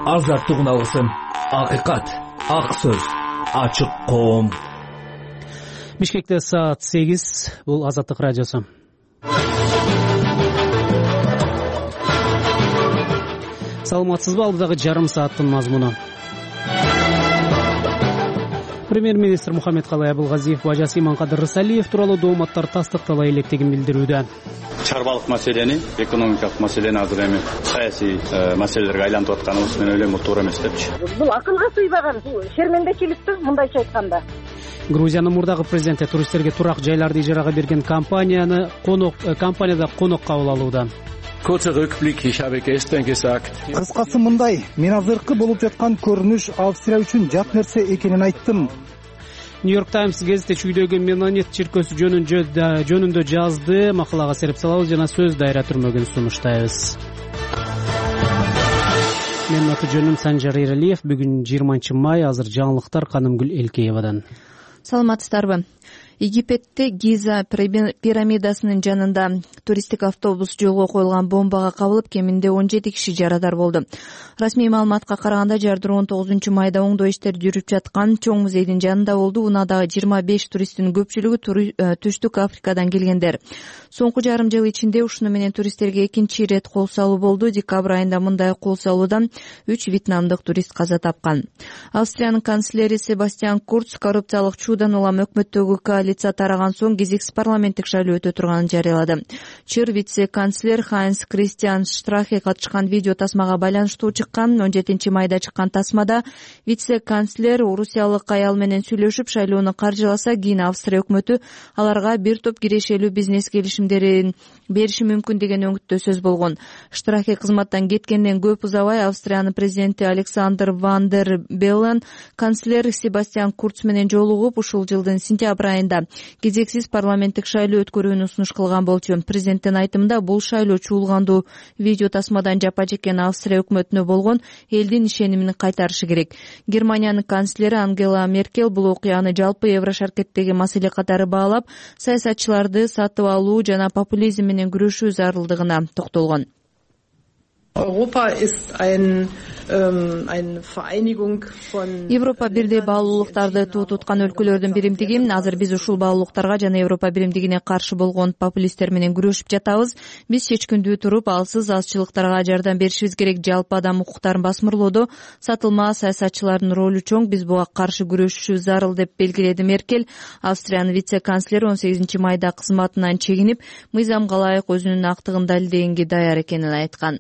азаттык уналгысын. Акыйкат, ак сөз, ачык коом. Бишкекте саат 8. Бул Азаттык радиосу. Саламатсызбы? Алдыдагы жарым сааттын мазмуну. Премьер-министр Мухаммедкалый Абылгазиев бажасы Иманкадыр Рысалиев тууралуу дооматтар тастыктала электигин билдирүүдө. Чарбалык маселени, экономикалык маселени азыр эми саясий маселелерге айлантып атканыбыз мен ойлойм, бул туура эмес депчи. Бул акылга сыйбаган шермендечиликтир, мындайча айтканда. Грузиянын мурдагы президенти туристтерге турак жайларды ижарага берген компанияда конок кабыл алууда. Kurzer Rückblick, ich habe gestern gesagt. Кыскасы мындай, мен азыркы болуп жаткан көрүнүш Австрия үчүн жат нерсе экенин айттым. Нью-Йорк Таймс газети чүйдөгү Менонит чиркөөсү жөнүндө жазды. Макалага сереп салабыз жана сөз дайра түрмөгүн сунуштайбыз. Менин аты жөнүм Санжар Эралиев. Бүгүн 20 май. Азыр жаңылыктар Канымгүл Элкеевадан. Саламатсыздарбы? Египетте Гиза пирамидасынын жанында туристтик автобус жолго коюлган бомбага кабылып, кеминде 17 киши жарадар болду. Расмий маалыматка караганда, жардыруу 19 майда оңдоо иштери жүрүп жаткан чоң музейдин жанында болду. Унадагы 25 туристтин көпчүлүгү Түштүк Африкадан келгендер. Соңку жарым жыл ичинде ушуну менен туристтерге экинчи ирет кол салуу болду. Декабрь айында мындай кол салуудан 3 вьетнамдык турист каза тапкан. Австриянын канцлери Себастьян Курц коррупциялык чуудан улам өкмөттөгү коалиция тараган соң кезексиз парламенттик шайлоо өтө турганын жарыялады. Чыр вице-канцлер Хайнс Кристиан Штрахе катышкан видео тасмага байланыштуу чыккан. 17 майда чыккан тасмада вице-канцлер орусиялык аял менен сүйлөшүп, шайлоону каржыласа, кийин Австрия өкмөтү аларга бир топ кирешелүү бизнес келишимдерин бериши мүмкүн деген өңүттө сөз болгон. Штрахе кызматтан кеткенден көп узабай Австриянын президенти Александр Ван дер Беллен канцлер Себастьян Курц менен жолугуп, ушул жылдын сентябрь айында кезексиз парламенттик шайлоо өткөрүүнү сунуш кылган болчу. Президенттин айтымында, бул шайлоо чуулгандуу видео тасмадан жапа чеккен Австрия өкмөтүнө болгон элдин ишенимин кайтарышы керек. Германиянын канцлери Ангела Меркель бул окуяны жалпы Еврошаркеттеги маселе катары баалап, саясатчыларды сатып алуу жана популизм менен күрөшүү зарылдыгына токтолгон. Европа бирдей баалуулуктарды туткан өлкөлөрдүн биримдиги. Азыр биз ушул баалуулуктарга жана Европа биримдигине каршы болгон популисттер менен күрөшүп жатабыз. Биз чечкиндүү туруп, алсыз азчылыктарга жардам беришибиз керек. Жалпы адам укуктарын басмырлоодо сатылма саясатчылардын ролу чоң. Биз буга каршы күрөшүшүбүз зарыл деп белгиледи Меркель. Австриянын вице-канцлери 18 майда кызматынан чегинип, мыйзамга ылайык өзүнүн актыгын далилдегенге даяр экенин айткан.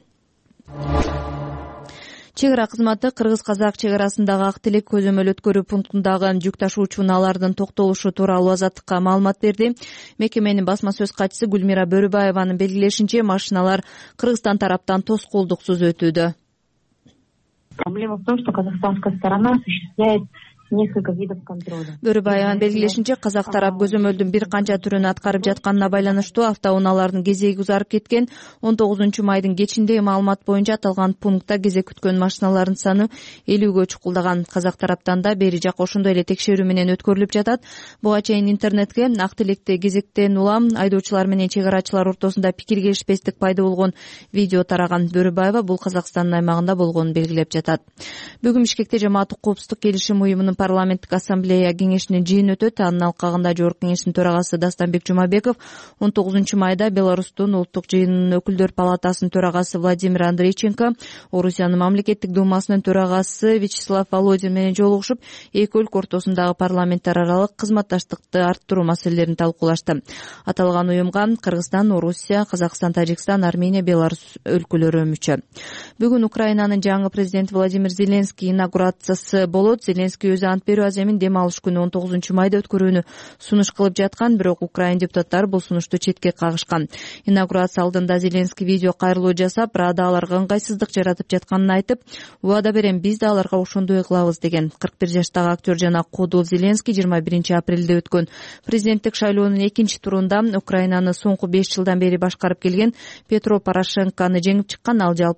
Чек ара кызматы кыргыз-казак чек арасындагы Ак Тилек көзөмөл өткөрүү пунктундагы жүк ташуучу унаалардын токтолушу тууралуу Азаттыкка маалымат берди. Мекеменин басма сөз катчысы Гүлмира Бөрүбаеванын белгилешинче, машиналар Кыргызстан тараптан тоскоолдуксуз өтүүдө. Проблема в том, что казахстанская сторона осуществляет несколько видов контроля. Бөрүбаеванын белгилешинче, казак тарап көзөмөлдүн бир канча түрүн аткарып жатканына байланыштуу автоунаалардын кезеги узарып кеткен. 19 майдын кечинде маалымат боюнча аталган пунктта кезек күткөн машиналардын саны 50гө чукулдаган. Казак тараптан да бери жак ошондой эле текшерүү менен өткөрүлүп жатат. Буга чейин интернетке Ак Тилекте кезектен улам айдоочулар менен чек арачылар ортосунда пикир келишпестик пайда болгон видео тараган. Бөрүбаева бул Казакстандын аймагында болгонун белгилеп жатат. Бүгүн Бишкекте Жамааттык коопсуздук келишим уюмунун парламенттик ассамблея кеңешинин жыйыны өтөт. Анын алкагында Жогорку кеңештин төрагасы Дастанбек Жумабеков, 19 майда Беларустун улуттук жыйынынын өкүлдөр палатасынын төрагасы Владимир Андрейченко, Орусиянын мамлекеттик думасынын төрагасы Вячеслав Володин менен жолугушуп, эки өлкө ортосундагы парламенттер аралык кызматташтыкты арттыруу маселелерин талкуулашты. Аталган уюмга Кыргызстан, Орусия, Казакстан, Тажикстан, Армения, Беларусь өлкөлөрү мүчө. Бүгүн Украинанын жаңы президенти Владимир Зеленский инаугурациясы болот. Зеленский өзү ант берүү аземин дем алыш күнү 19 майда өткөрүүнү сунуш кылып жаткан, бирок Украин депутаттары бул сунушту четке кагышкан. Инаугурация алдында Зеленский видео кайрылуу жасап, Рада аларга ыңгайсыздык жаратып жатканын айтып, убада берем, биз да аларга ошондой кылабыз деген. 41 жаштагы актер жана кодул Зеленский 21 апрелде өткөн президенттик шайлоонун экинчи турунда Украинаны соңку 5 жылдан бери башкарып келген Петро Порошенкону жеңип чыккан. Ал жалпы добуштар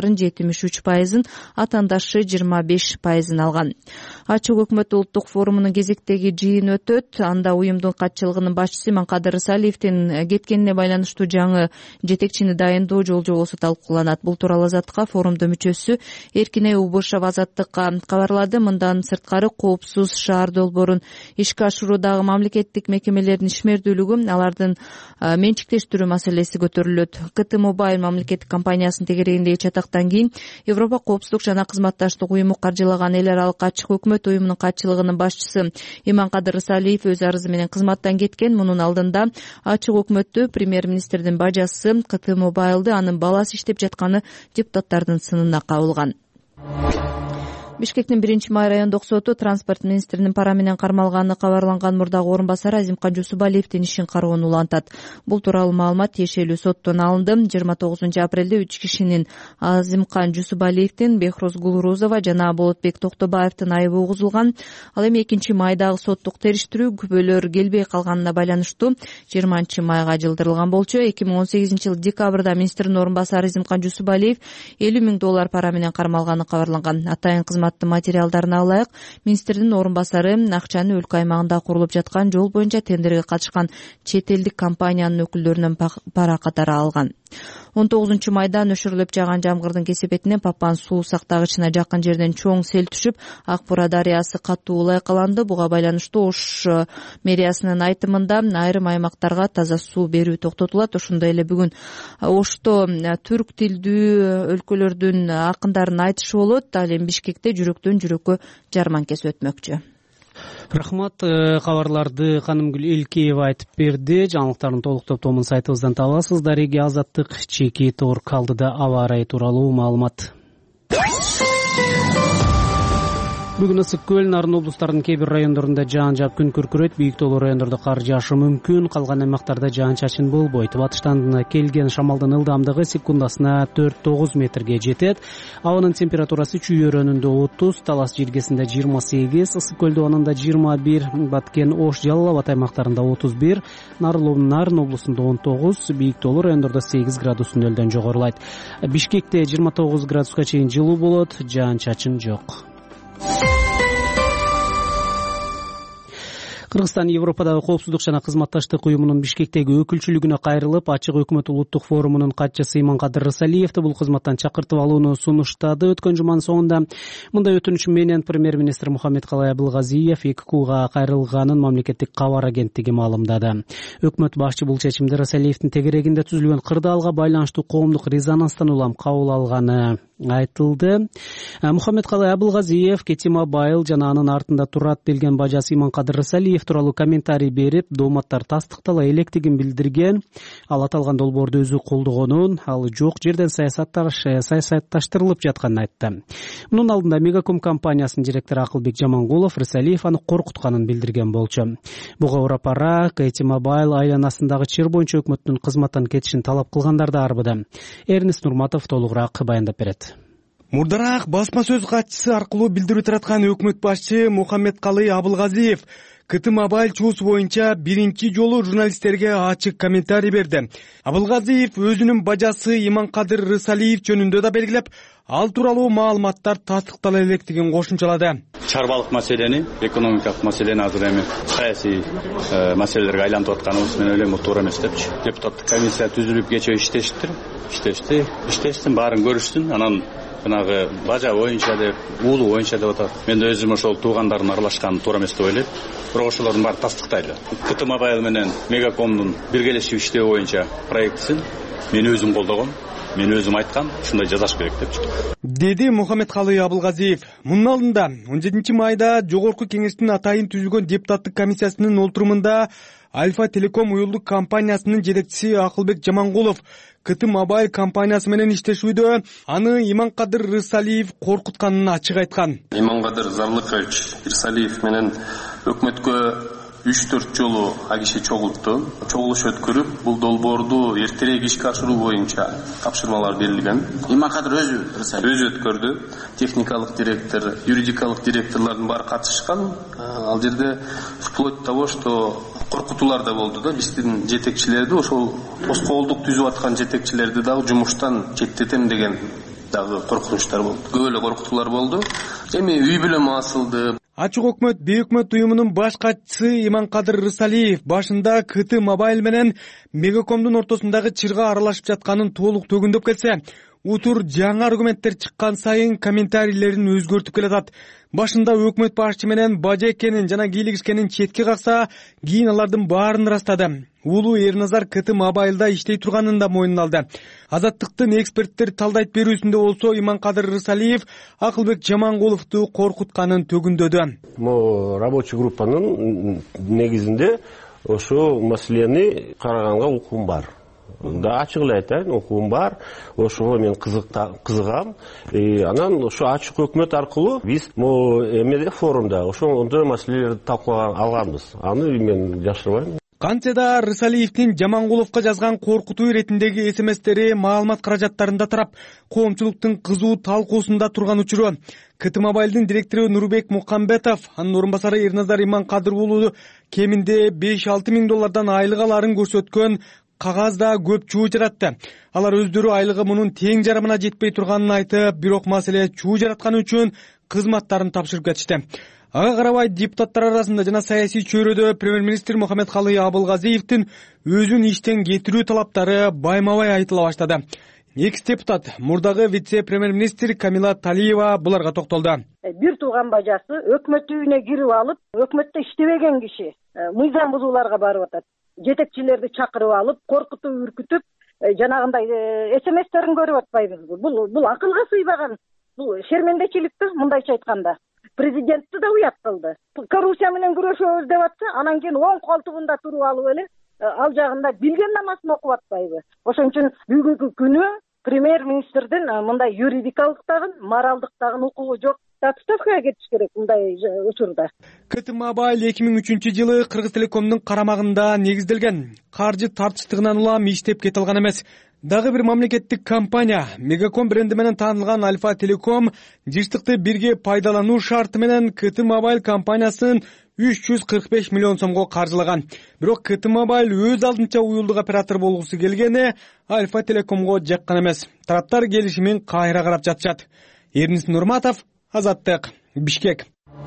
жумушчуларын 73%, атаандашы 25% алган. Ачык өкмөт улуттук форумунун кезектеги жыйын өтөт. Анда уюмдун катчылыгынын башчысы Иманкадыр Рысалиевдин кеткенине байланыштуу жаңы жетекчини дайындоо жол-жобосу талкууланат. Бул тууралуу Азаттыкка форумдун мүчөсү Эркине Убышев Азаттыкка кабарлады. Мындан сырткары коопсуз шаар долбоорун ишке ашыруудагы мамлекеттик мекемелердин ишмердүүлүгү, алардын менчиктештирүү маселеси көтөрүлөт. КТ Мобайл мамлекеттик компаниясынын тегерегиндеги чатактан кийин Европа коопсуздук жана кызматташтык уюму каржылаган эл аралык ачык өкмөт уюмунун катчылыгынын башчысы Иманкадыр Рысалиев өз арызы менен кызматтан кеткен. Мунун алдында ачык өкмөттө премьер-министрдин бажасы КТ Мобайлды анын баласы иштеп жатканы депутаттардын сынына кабылган. Бишкектин 1-май райондук соту транспорт министринин пара менен кармалганы кабарланган мурдагы орун басары Азимкан Жусубалиевдин ишин кароону улантат. Бул тууралуу маалымат тиешелүү соттон алынды. 29 апрелде 3 кишинин Азимкан Жусубалиевдин, Бехроз Гулрузова жана Болотбек Токтобаевдин айыбы угузулган. Ал эми 2-майдагы соттук териштирүү күбөлөр келбей калганына байланыштуу 20-майга жылдырылган болчу. 2018 декабрда министрдин орун басары Азимкан Жусубалиев $50,000 пара менен кармалганы кабарланган. Атайын кызмат материалдарына алайык, министрдин орун басары акчаны өлкө аймагында курулуп жаткан жол боюнча тендерге катышкан чет элдик компаниянын өкүлдөрүнөн пара катары алган. 19 майда нөшүрүлүп жааган жамгырдын кесепетинен Папан суу сактагычына жакын жерден чоң сел түшүп, Ак Бура дарыясы катуу лайкаланды. Буга байланыштуу Ош мэриясынын айтымында айрым аймактарга таза суу берүү токтотулат. Ошондой эле бүгүн Ошто түрк тилдүү өлкөлөрдүн акындарын айтышы болот. Ал эми Бишкекте жүрөктөн жүрөккө жарманкеси өтмөкчү. Рахмат. Кабарларды Канымгүл Элкеева айтып берди. Жаңылыктардын толуктоп томун сайтыбыздан табасыз. Дареги Азаттык чеки тор калдыда аба ырайы тууралуу маалымат. Бүгүн ысык көл, Нарын облустарынын кээ бир райондорунда жаан жаап күн күркүрөйт, бийик тоолуу райондордо кар жаашы мүмкүн, калган аймактарда жаан-чачын болбойт. Батыштан келген шамалдын ылдамдыгы секундасына 4-9 метрге жетет. Абанын температурасы Чүй өрөөнүндө 30, Талас жиргесинде 28, ысык көлдө анында 21, Баткен, Ош, Жалал Абад аймактарында 31, Нарын облусунда 19, бийик тоолуу райондордо 8 градус нөлдөн жогорулайт. Бишкекте 29 градуска чейин жылуу болот, жаан-чачын жок. Кыргызстан Европадагы коопсуздук жана кызматташтык уюмунун Бишкектеги өкүлчүлүгүнө кайрылып, ачык өкмөт улуттук форумунун катчысы Иманкадыр Рысалиевди бул кызматтан чакыртып алууну сунуштады. Өткөн жуманын соңунда мындай өтүнүч менен премьер-министр Мухаммедкалый Абылгазиев ЭККУга кайрылганын мамлекеттик кабар агенттиги маалымдады. Өкмөт башчы бул чечимди Рысалиевдин тегерегинде түзүлгөн кырдаалга байланыштуу коомдук резонанстан улам кабыл алганы айтылды. Мухаммедкалый Абылгазиев КТ Мобайл жана анын артында турат делген бажасы Иманкадыр Рысалиев тууралуу комментарий берип, дооматтар тастыктала электигин билдирген. Ал аталган долбоорду өзү колдогонун, ал жок жерден саясатташтырылып жатканын айтты. Мунун алдында Мегаком компаниясынын директору Акылбек Жамангулов Рысалиев аны коркутканын билдирген болчу. Буга урапара КТ Мобайл айланасындагы чыр боюнча өкмөттүн кызматтан кетишин талап кылгандарды арбыды. Эрнест Нурматов толугураак баяндап берет. Мурдараак басма сөз катчысы аркылуу билдирүү тараткан өкмөт башчы Мухаммедкалый Абылгазиев КТ Мобайл чуусу боюнча биринчи жолу журналисттерге ачык комментарий берди. Абылгазиев өзүнүн бажасы Иманкадыр Рысалиев жөнүндө да белгилеп, ал тууралуу маалыматтар тастыктала электигин кошумчалады. Чарбалык маселени, экономикалык маселени азыр эми саясий маселелерге айлантып атканыбыз мен ойлойм, туура эмес депчи. Депутаттык комиссия түзүлүп кечээ иштештин, баарын көрүштүн, анан жанагы бажа боюнча деп, уулу боюнча деп атат. Мен да өзүм ошол туугандардын аралашканы туура эмес деп ойлойм. Бирок ошолордун баары тастыктайлы. КТ Мобайл менен Мегакомдун биргелешип иштөө боюнча проектисин мен өзүм колдогом, мен өзүм айткам, ушундай жасаш керек депчи. Деди Мухаммедкалый Абылгазиев. Мунун алдында 17 майда Жогорку кеңештин атайын түзүлгөн депутаттык комиссиясынын олтурумунда Альфа Телеком уюлдук компаниясынын жетекчиси Акылбек Жамангулов КТ Мобайл компаниясы менен иштешүүдө аны Иманкадыр Рысалиев коркутканын ачык айткан. Иманкадыр Зарлыкович Рысалиев менен өкмөткө 3-4 жолу агиши чогултту. Чогулуш өткөрүп, бул долбоорду эртерээк ишке ашыруу боюнча тапшырмалар берилген. Иманкадыр өзү өткөрдү. Техникалык директор, юридикалык директорлордун баары катышкан. Ал жерде вплоть до того, что коркутуулар да болду да, биздин жетекчилерди, ошол тоскоолдук түзүп аткан жетекчилерди дагы жумуштан четтетем деген дагы коркунучтар болду. Көп эле коркутуулар болду. Эми үй бүлөм асылды. Ачык өкмөт бейөкмөт уюмунун баш катчысы Иманкадыр Рысалиев башында КТ Мобайл менен Мегакомдун ортосундагы чырга аралашып жатканын толук төгүндөп келсе, утур жаңы аргументтер чыккан сайын комментарийлерин өзгөртүп келатат. Башында өкмөт башчы менен бажа экенин жана кийлигишкенин четке какса, кийин алардын баарын ырастады. Улуу Эрназар КТ Мобайлда иштей турганын да мойнуна алды. Азаттыктын эксперттер талдайт берүүсүндө болсо Иманкадыр Рысалиев Акылбек Жамангуловду коркутканын төгүндөдү. Рабочий группанын негизинде ошо маселени караганга укугум бар. Да, ачык эле айтайын, укугум бар. Ошого мен кызыгам. Анан ошо ачык өкмөт аркылуу биз эмеде форумда ошондой маселелерди талкууга алганбыз. Аны мен жашырбайм. Кантсе да Рысалиевдин Жамангуловго жазган коркутуу иретиндеги СМСтери маалымат каражаттарында тарап, коомчулуктун кызуу талкуусунда турган учуру. КТ Мобайлдын директору Нурбек Мукамбетов, анын орун басары Эрназар Иманкадыр уулу кеминде 5-6 миң доллардан айлык аларын көрсөткөн кагазда көп чуу жаратты. Алар өздөрү айлыгы мунун тең жарымына жетпей турганын айтып, бирок маселе чуу жаратканы үчүн кызматтарын тапшырып кетишти. Ага карабай депутаттар арасында жана саясий чөйрөдө премьер-министр Мухаммедкалый Абылгазиевдин өзүн иштен кетирүү талаптары байма-бай айтыла баштады. Экс депутат, мурдагы вице-премьер-министр Камила Талиева буларга токтолду. Бир тууган бажасы өкмөт үйүнө кирип алып, өкмөттө иштебеген киши мыйзам бузууларга барып атат. Жетекчилерди чакырып алып, коркутуп, үркүтүп, жанагындай СМСтерин көрүп атпайбызбы? Бул акылга сыйбаган. Бул шермендечиликтир, мындайча айтканда. Президентти да уят кылды. Коррупция менен күрөшөбүз деп атса, анан кийин оң колтугунда туруп алып эле ал жагында билген намасын окуп атпайбы. Ошон үчүн бүгүнкү күнү премьер-министрдин мындай юридикалык дагы, моралдык дагы укугу жок. Отставкага кетиш керек мындай учурда. КТ Мобайл 2003-жылы Кыргыз Телекомдун карамагында негизделген. Каржы тартыштыгынан улам иштеп кете алган эмес. Дагы бир мамлекеттик компания Мегаком бренди менен таанылган Альфа Телеком жыштыкты бирге пайдалануу шарты менен КТ Мобайл компаниясын 345 миллион сомго каржылаган. Бирок КТ Мобайл өз алдынча уюлдук оператор болгусу келгени Альфа Телекомго жаккан эмес. Тараптар келишимин кайра карап жатышат. Эрнис Нурматов, Азаттык, Бишкек.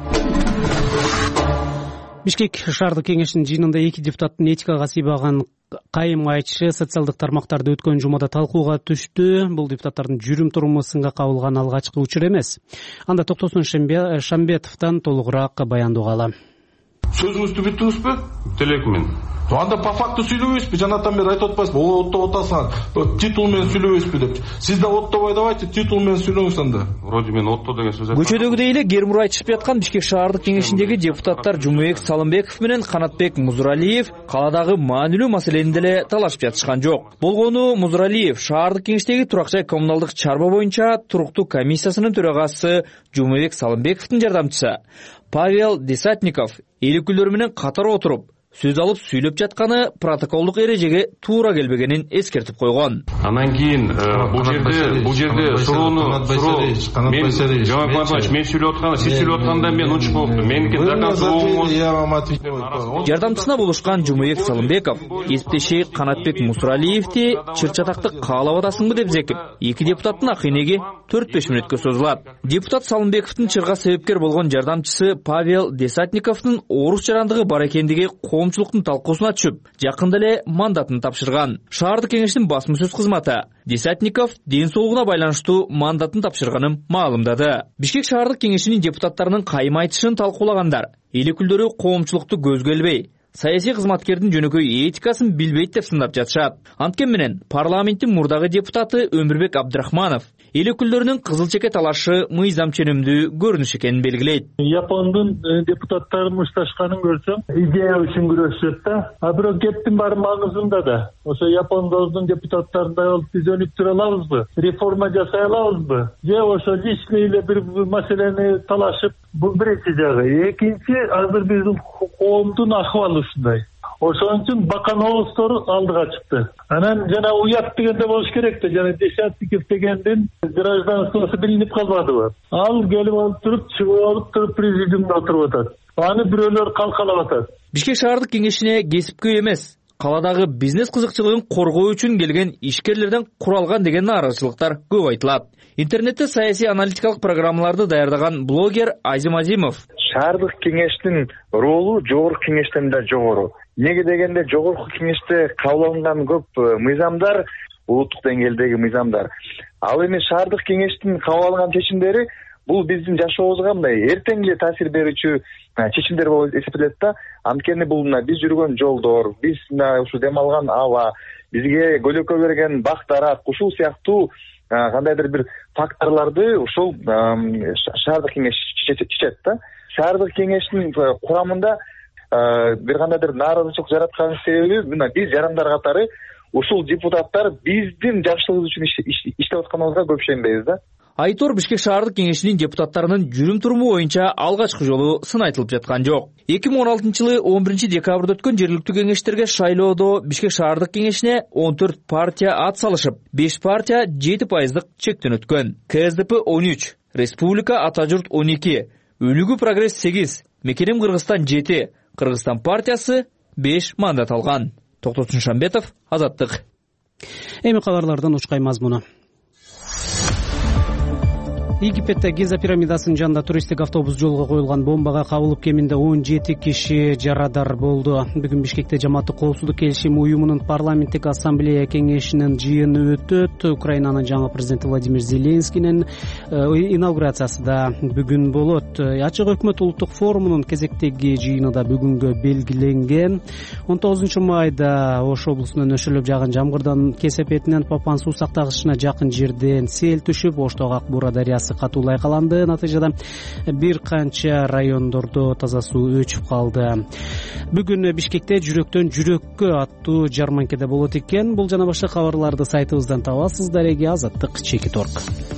Бишкек шаардык кеңешинин жыйынында 2 депутаттын этикага сыйбаган кайым айтышы социалдык тармактарда өткөн жумада талкууга түштү. Бул депутаттардын жүрүм туруму сынга кабылган алгачкы учур эмес. Анда Токтосун Шамбетовдон толугураак баяндоо алам. Сөзүңүздү бүттүңүзбү? Телекмен. Анда по факту сүйлөбөйсүзбү? Жанатан бери айтып атпайсызбы? Оттоп атасың, титул менен сүйлөбөйсүзбү деп. Сиз да оттобой давайте, титул менен сүйлөңүз анда. Вроде мен отто деген сөз. Көчөдөгүдөй эле кермур айтышып жаткан Бишкек шаардык кеңешиндеги депутаттар Жумабек Салымбеков менен Канатбек Музуралиев каладагы маанилүү маселени деле талашып жатышкан жок. Болгону Музуралиев шаардык кеңештеги турак жай коммуналдык чарба боюнча туруктуу комиссиясынын төрагасы Жумабек Салымбековдун жардамчысы Павел Десятников эл өкүлдөрү менен катар отуруп сөз алып сүйлөп жатканы протоколдук эрежеге туура келбегенин эскертип койгон. Анан кийин бул жерде суроону мен сүйлөп атканда, сиз сүйлөп атканда мен унчук болупту. Меники жардамчысына болушкан Жумабек Салымбеков кесиптеши Канатбек Мусуралиевди чыр-чатакты каалап атасыңбы деп зекип, 2 депутаттын акыйнеги 4-5 мүнөткө созулат. Депутат Салымбековдун чырга себепкер болгон жардамчысы Павел Десятниковдун орус жарандыгы бар экендиги коомчулуктун талкуусуна түшүп, жакында эле мандатын тапшырган. Шаардык кеңештин басма сөз кызматы Десятников ден соолугуна байланыштуу мандатын тапшырганын маалымдады. Бишкек шаардык кеңешинин депутаттарынын кайым айтышын талкуулагандар эл өкүлдөрү коомчулукту көзгө илбей, саясий кызматкердин жөнөкөй этикасын билбейт деп сындап жатышат. Анткени менен парламенттин мурдагы депутаты Өмүрбек Абдрахманов эл өкүлдөрүнүн кызыл чеке талашы мыйзам ченемдүү көрүнүш экенин белгилейт. Япондун депутаттарын мушташканын көрсөм, идея үчүн күрөшөт да. Бирок кептин баары маңызында да. Ошо япондордун депутаттарындай болуп биз өнүк тура алабызбы? Реформа жасай алабызбы? Же ошо личный эле бир маселени талашып, бул биринчи жагы. Экинчи, азыр биздин коомдун акыбалы ушундай. Ошон үчүн бакановоздор алдыга чыкты. Анан жана уят дегенде болуш керек да, жана Десятников дегендин гражданствосы билинип калбадыбы? Ал келип алып туруп, чыгып алып туруп президиумда отуруп атат. Аны бирөөлөр калкалап атат. Бишкек шаардык кеңешине кесипкөй эмес, каладагы бизнес кызыкчылыгын коргоо үчүн келген ишкерлерден куралган деген нааразычылыктар көп айтылат. Интернетте саясий аналитикалык программаларды даярдаган блогер Азим Азимов: шаардык кеңештин ролу жогорку кеңештен да жогору. Неге дегенде жогорку кеңеште кабыл алынган көп мыйзамдар улуттук деңгээлдеги мыйзамдар. Ал эми шаардык кеңештин кабыл алган чечимдери бул биздин жашообузга мындай эртең эле таасир берүүчү чечимдер болуп эсептелет да. Анткени бул биз жүргөн жолдор, биз ушу дем алган аба, бизге көлөкө берген бак дарак, ушул сыяктуу кандайдыр бир факторлорду ушул шаардык кеңеш чечет да. Шаардык кеңештин курамында бир кандайдыр нааразычылык жараткан себеби мына биз жарандар катары ушул депутаттар биздин жакшылыгыбыз үчүн иштеп атканыбызга көп ишенбейбиз да. Айтор Бишкек шаардык кеңешинин депутаттарынын жүрүм туруму боюнча алгачкы жолу сын айтылып жаткан жок. 2016-жылы 11 декабрда өткөн жергиликтүү кеңештерге шайлоодо Бишкек шаардык кеңешине 14 партия ат салышып, 5 партия 7% чектен өткөн. КСДП 13, Республика Ата журт 12, Өнүгүү Прогресс 8, Мекенем Кыргызстан 7, Кыргызстан партиясы 5 мандат алган. Токтотун Шамбетов, Азаттык. Эми кабарлардан учкай мазмуну. Египетте Гиза пирамидасынын жанында туристтик автобус жолго коюлган бомбага кабылып кеминде 17 киши жарадар болду. Бүгүн Бишкекте Жамааттык коопсуздук келишими уюмунун парламенттик ассамблея кеңешинин жыйыны өтөт. Украинанын жаңы президенти Владимир Зеленскийнин инаугурациясы да бүгүн болот. Ачык өкмөт улуттук форумунун кезектеги жыйыны да бүгүнгө белгиленген. 19 майда Ош облусунун өшөлөп жааган жамгырдан кесепетинен Папан суу сактагычына жакын жерден сел түшүп, Оштогу Ак Буура дарыясы катуу лайкаланды. Натыйжада бир канча райондордо таза суу өчүп калды. Бүгүн Бишкекте жүрөктөн жүрөккө аттуу жарманкеде болот экен. Бул жана башка кабарларды сайтыбыздан табасыз. Дареги Азаттык Чекит.орг.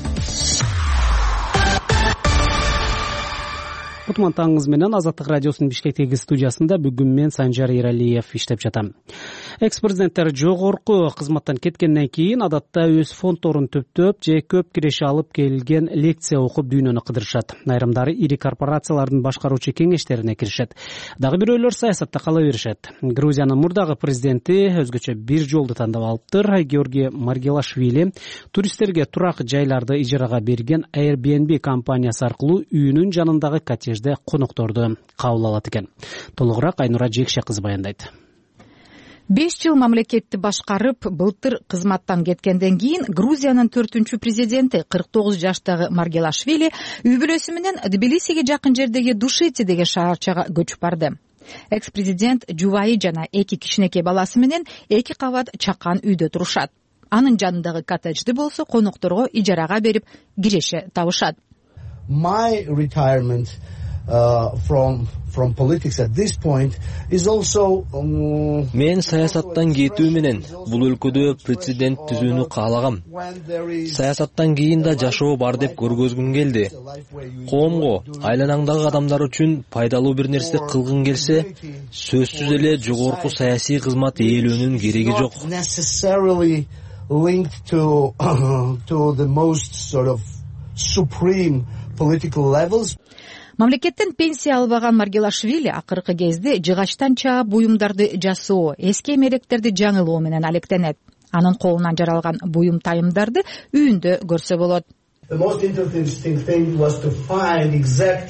Кутман таңыңыз менен Азаттык радиосунун Бишкектеги студиясында бүгүн мен Санжар Эралиев иштеп жатам. Экс-президенттер жогорку кызматтан кеткенден кийин адатта өз фондторун төптөп же көп киреше алып келген лекция окуп дүйнөнү кыдырышат. Айрымдары ири корпорациялардын башкаруучу кеңештерине киришет. Дагы бирөөлөр саясатта кала беришет. Грузиянын мурдагы президенти өзгөчө бир жолду тандап алыптыр. Георгий Маргелашвили туристтерге турак жайларды ижарага берген Airbnb компаниясы аркылуу үйүнүн жанындагы коттеджде конокторду кабыл алат экен. Толугураак Айнура Жекше кызы баяндайт. 5 жыл мамлекетти башкарып, былтыр кызматтан кеткенден кийин Грузиянын 4-үнчү президенти 49 жаштагы Маргелашвили үй бүлөсү менен Тбилисиге жакын жердеги Душити деген шаарчага көчүп барды. Экс-президент жубайы жана 2 кичинекей баласы менен 2 кабат чакан үйдө турушат. Анын жанындагы коттеджди болсо конокторго ижарага берип, киреше табышат. My retirement from politics at this point is also Мен саясаттан кетүү менен бул өлкөдө прецедент түзүүнү каалагам. Саясаттан кийин да жашоо бар деп көргөзгүм келди. Коомго, айланаңдагы адамдар үчүн пайдалуу бир нерсе кылгың келсе, сөзсүз эле жогорку саясий кызмат ээлөөнүн кереги жок. Necessarily linked to the most sort of supreme political levels. Мамлекеттен пенсия албаган Маргелашвили акыркы кезде жыгачтан чаап буюмдарды жасоо, эски эмеректерди жаңылоо менен алектенет. Анын колунан жаралган буюм тайымдарды үйүндө көрсө болот. The most interesting thing was to find exact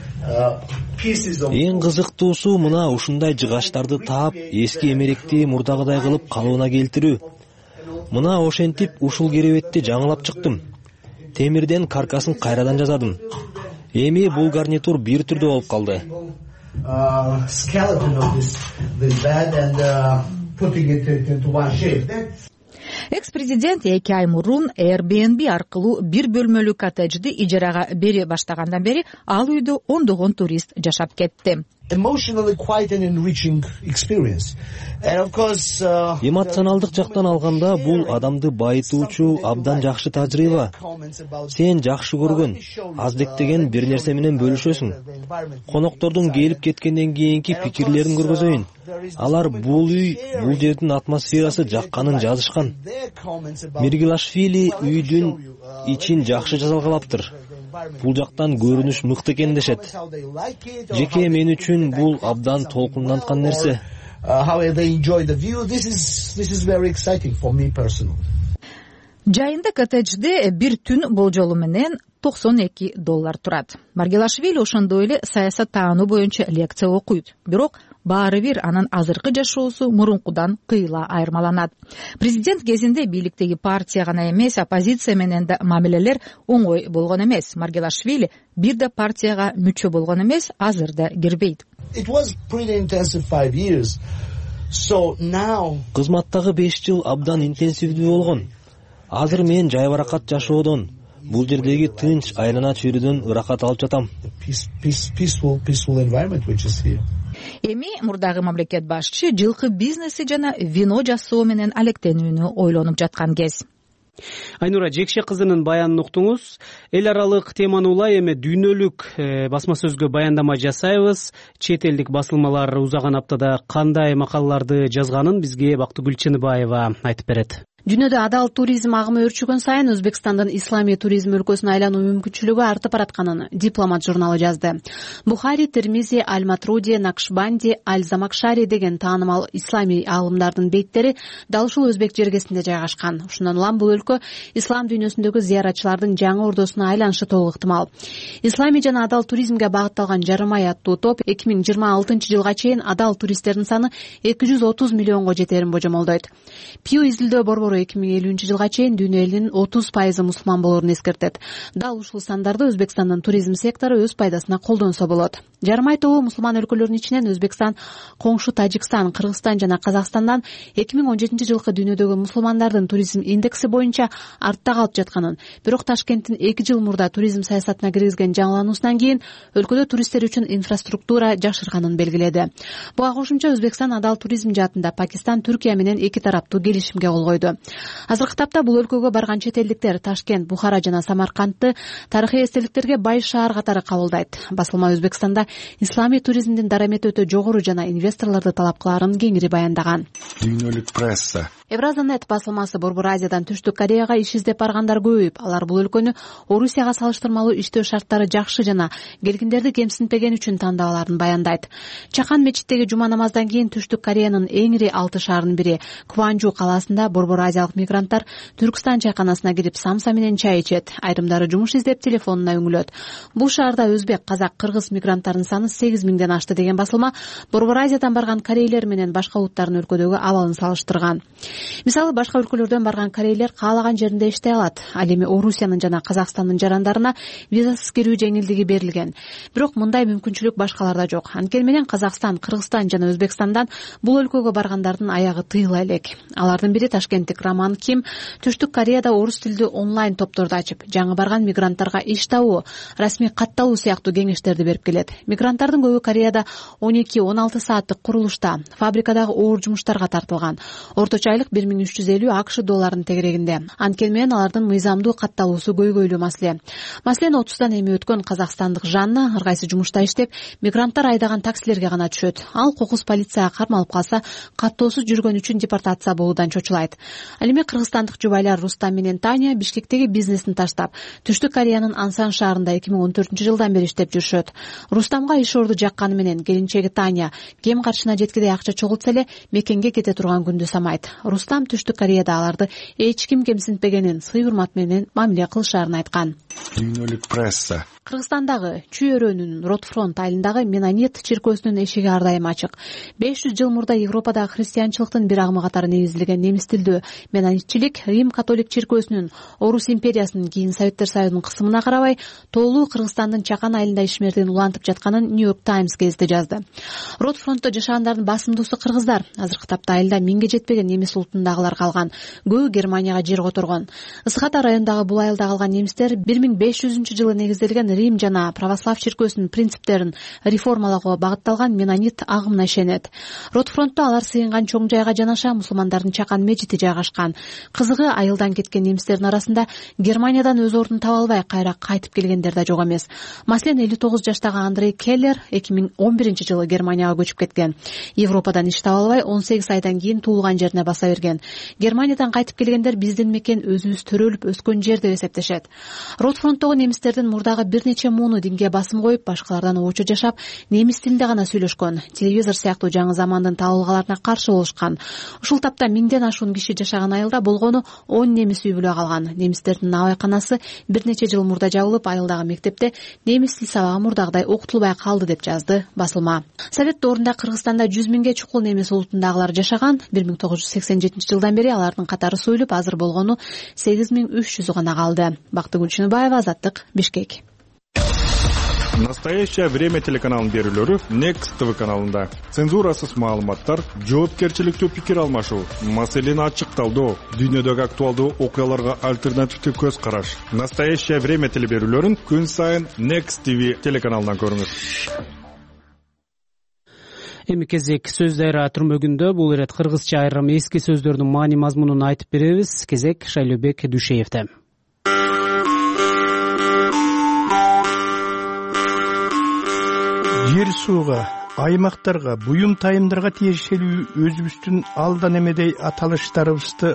Эң кызыктуусу мына ушундай жыгачтарды таап, эски эмеректи мурдагыдай кылып калыбына келтирүү. Мына ошентип ушул керебетти жаңылап чыктым. Темирден каркасын кайрадан жасадым. Эми бул гарнитур бир түрдө болуп калды. Экс-президент 2 ай мурун Airbnb аркылуу бир бөлмөлүү коттеджди ижарага бере баштагандан бери ал үйдө ондогон турист жашап кетти. Emotionally quite an enriching experience. And of course, эмоционалдык жактан алганда бул адамды байытуучу абдан жакшы тажрыйба. Сен жакшы көргөн, аздектеген бир нерсе менен бөлүшөсүң. Коноктордун келип кеткенден кийинки пикирлерин көргөзөйүн. Алар бул үй, бул жердин атмосферасы жакканын жазышкан. Маргелашвили үйдүн ичин жакшы жасалгалаптыр. Бул жактан көрүнүш мыкты экен дешет. Жеке мен үчүн бул абдан толкунданткан нерсе. how they enjoy the view. This is very exciting for me personally. Жайында коттеджде бир түн болжолу менен $92 турат. Маргелашвили ошондой эле саясат таануу боюнча лекция окуйт. Бирок баары бир анын азыркы жашоосу мурункудан кыйла айырмаланат. Президент кезинде бийликтеги партия гана эмес, оппозиция менен да мамилелер оңой болгон эмес. Маргелашвили бир да партияга мүчө болгон эмес, азыр да кирбейт. It was pretty intensive 5 years. So now кызматтагы 5 жыл абдан интенсивдүү болгон. Азыр мен жайбаракат жашоодон, бул жердеги тынч айлана чүйрүүдөн ырахат алып жатам. Peaceful environment which is here. Эми мурдагы мамлекет башчы жылкы бизнеси жана вино жасоо менен алектенүүнү ойлонуп жаткан кез. Айнура Жекше кызынын баянын уктуңуз. Эл аралык теманы улай эми дүйнөлүк басма сөзгө баяндама жасайбыз. Чет элдик басылмалар узаган аптада кандай макалаларды жазганын бизге Бактыгүл Чыныбаева айтып берет. Дүйнөдө адал туризм агымы өрчүгөн сайын Өзбекстандын исламий туризм өлкөсүнө айлануу мүмкүнчүлүгү артып баратканын Дипломат журналы жазды. Бухари, Термизи, Аль-Матруди, Накшбанди, Аль-Замакшари деген таанымал исламий аалымдардын бейттери дал ушул өзбек жергесинде жайгашкан. Ушундан улам бул өлкө ислам дүйнөсүндөгү зыяратчылардын жаңы ордосуна айланышы толук ыктымал. Исламий жана адал туризмге багытталган жарым ай аттуу топ 2026 жылга чейин адал туристтердин саны 230 миллионго жетерин божомолдойт. Пью изилдөө борбору 2050 жылга чейин дүйнө элинин 30% мусулман болоорун эскертет. Дал ушул сандарды Өзбекстандын туризм сектору өз пайдасына колдонсо болот. Жарым ай тобу мусулман өлкөлөрүнүн ичинен Өзбекстан, коңшу Тажикстан, Кыргызстан жана Казакстандан 2017 жылкы дүйнөдөгү мусулмандардын туризм индекси боюнча артта калып жатканын, бирок Ташкенттин 2 жыл мурда туризм саясатына киргизген жаңылануусунан кийин өлкөдө туристтер үчүн инфраструктура жакшырганын белгиледи. Буга кошумча Өзбекстан адал туризм жаатында Пакистан, Түркия менен эки тараптуу келишимге кол койду. Азыркы тапта бул өлкөгө барган чет элдиктер Ташкент, Бухара жана Самаркандты тарыхый эстеликтерге бай шаар катары кабылдайт. Басылма Өзбекстанда исламий туризмдин дарамети өтө жогору жана инвесторлорду талап кылаарын кеңири баяндаган. Дүйнөлүк пресса. Евразанет басылмасы Борбор Азиядан Түштүк Кореяга иш издеп баргандар көбөйүп, алар бул өлкөнү Орусияга салыштырмалуу иштөө шарттары жакшы жана келгиндерди кемсинтпеген үчүн тандабаларын баяндайт. Чакан мечиттеги жума намаздан кийин Түштүк Кореянын эң ири 6 шаарынын бири Кванжу калаасында Борбор Азиялык мигранттар Түркстан чайканасына кирип самса менен чай ичет. Айрымдары жумуш издеп телефонуна үңүлөт. Бул шаарда өзбек, казак, кыргыз мигранттардын саны 8 миңден ашты деген басылма Борбор Азиядан барган корейлер менен башка улуттардын өлкөдөгү абалын салыштырган. Мисалы башка өлкөлөрдөн барган корейлер каалаган жеринде иштей алат. Ал эми Орусиянын жана Казакстандын жарандарына визасыз кирүү жеңилдиги берилген. Бирок мындай мүмкүнчүлүк башкаларда жок. Анткени менен Казакстан, Кыргызстан жана Өзбекстандан бул өлкөгө баргандардын аягы тыйыла элек. Алардын бири Ташкенттик Роман Ким Түштүк Кореяда орус тилдүү онлайн топторду ачып, жаңы барган мигранттарга иш табуу, расмий катталуу сыяктуу кеңештерди берип келет. Мигранттардын көбү Кореяда 12-16 сааттык курулушта, фабрикадагы оор жумуштарга тартылган. Орточо айлык 1350 АКШ долларын тегерегинде. Анткени менен алардын мыйзамдуу катталуусу көйгөйлүү маселе. Маселен 30-дан эми өткөн казакстандык Жанна ар кайсы жумушта иштеп, мигранттар айдаган таксилерге гана түшөт. Ал кокус полицияга кармалып калса, каттоосуз жүргөн үчүн депортация болуудан чочулайт. Ал эми кыргызстандык жубайлар Рустам менен Таня Бишкектеги бизнесин таштап, Түштүк Кореянын Ансан шаарында 2014 жылдан бери иштеп жүрүшөт. Рустамга иш орду жакканы менен келинчеги Таня кем каршына жеткидей акча чогултса эле мекенге кете турган күндү самайт. Рустам Түштүк Кореяда аларды эч ким кемсинтпегенин, сый урмат менен мамиле кылышаарын айткан. Дүйнөлүк пресса. Кыргызстандагы Чүй өрөөнүнүн Ротфронт айылындагы Менонит чиркөөсүнүн эшиги ар дайым ачык. 500 жыл мурда Европадагы христианчылыктын бир агымы катары негизилген немис тилдүү менонитчилик Рим католик чиркөөсүнүн Орус империясынын кийин Советтер Союзунун кысымына карабай толуу Кыргызстандын Чакан айылында ишмердигин улантып жатканын Нью-Йорк Таймс гезити жазды. Ротфронтто жашагандардын басымдуусу кыргыздар. Азыркы тапта айылда 1000ге жетпеген немис улутундагылар калган. Көбү Германияга жер которгон. Ысыхата районундагы бул айылда калган немистер 1500-жылы негизделген Рим жана православ чиркөөсүнүн принциптерин реформалоого багытталган менонит агымына ишенет. Ротфронтто алар сыйынган чоң жайга жанаша мусулмандардын Чакан мечити жайгашкан. Кызыгы айылдан кеткен немистердин арасында Германиядан өз ордун таба албай кайра кайтып келгендер да жок эмес. Маселен 59 жаштагы Андрей Келлер 2011 жылы Германияга көчүп кеткен. Европадан иш таба албай 18 айдан кийин туулган жерине баса берген. Германиядан кайтып келгендер биздин мекен өзүбүз төрөлүп өскөн жер деп эсептешет. фронттогу немистердин мурдагы бир нече муну динге басым коюп, башкалардан оочу жашап, немис тилинде гана сүйлөшкөн, телевизор сыяктуу жаңы замандын табылгаларына каршы болушкан. Ушул тапта 1000ден ашуун киши жашаган айылда болгону 10 немис үй бүлө калган. Немистердин абайканасы бир нече жыл мурда жабылып, айылдагы мектепте немис тил сабагы мурдагыдай окутулбай калды деп жазды басылма. Совет доорунда Кыргызстанда 100 миңге чукул немис улутундагылар жашаган. 1987-жылдан бери алардын катары суюлуп, азыр болгону 8300 гана калды. Бактыгүл Чыныбаева, Азаттык, Бишкек. Настоящее время телеканалынын берүүлөрү Next TV каналында. Цензурасыз маалыматтар, жоопкерчиликтүү пикир алмашуу, маселени ачыкталдоо, дүйнөдөгү актуалдуу окуяларга альтернативдүү көз караш. Настоящее время телеберүүлөрүн күн сайын Next TV телеканалынан көрүңүз. Эми кезек сөз дайра түрмөгүндө. Бул ирет кыргызча айрым эски сөздөрдүн маани мазмунун айтып беребиз. Кезек Шайлөбек Дүйшеевде. Жер сууга, аймактарга, буюм тайымдарга тиешелүү өзүбүздүн алдан эмедей аталыштарыбызды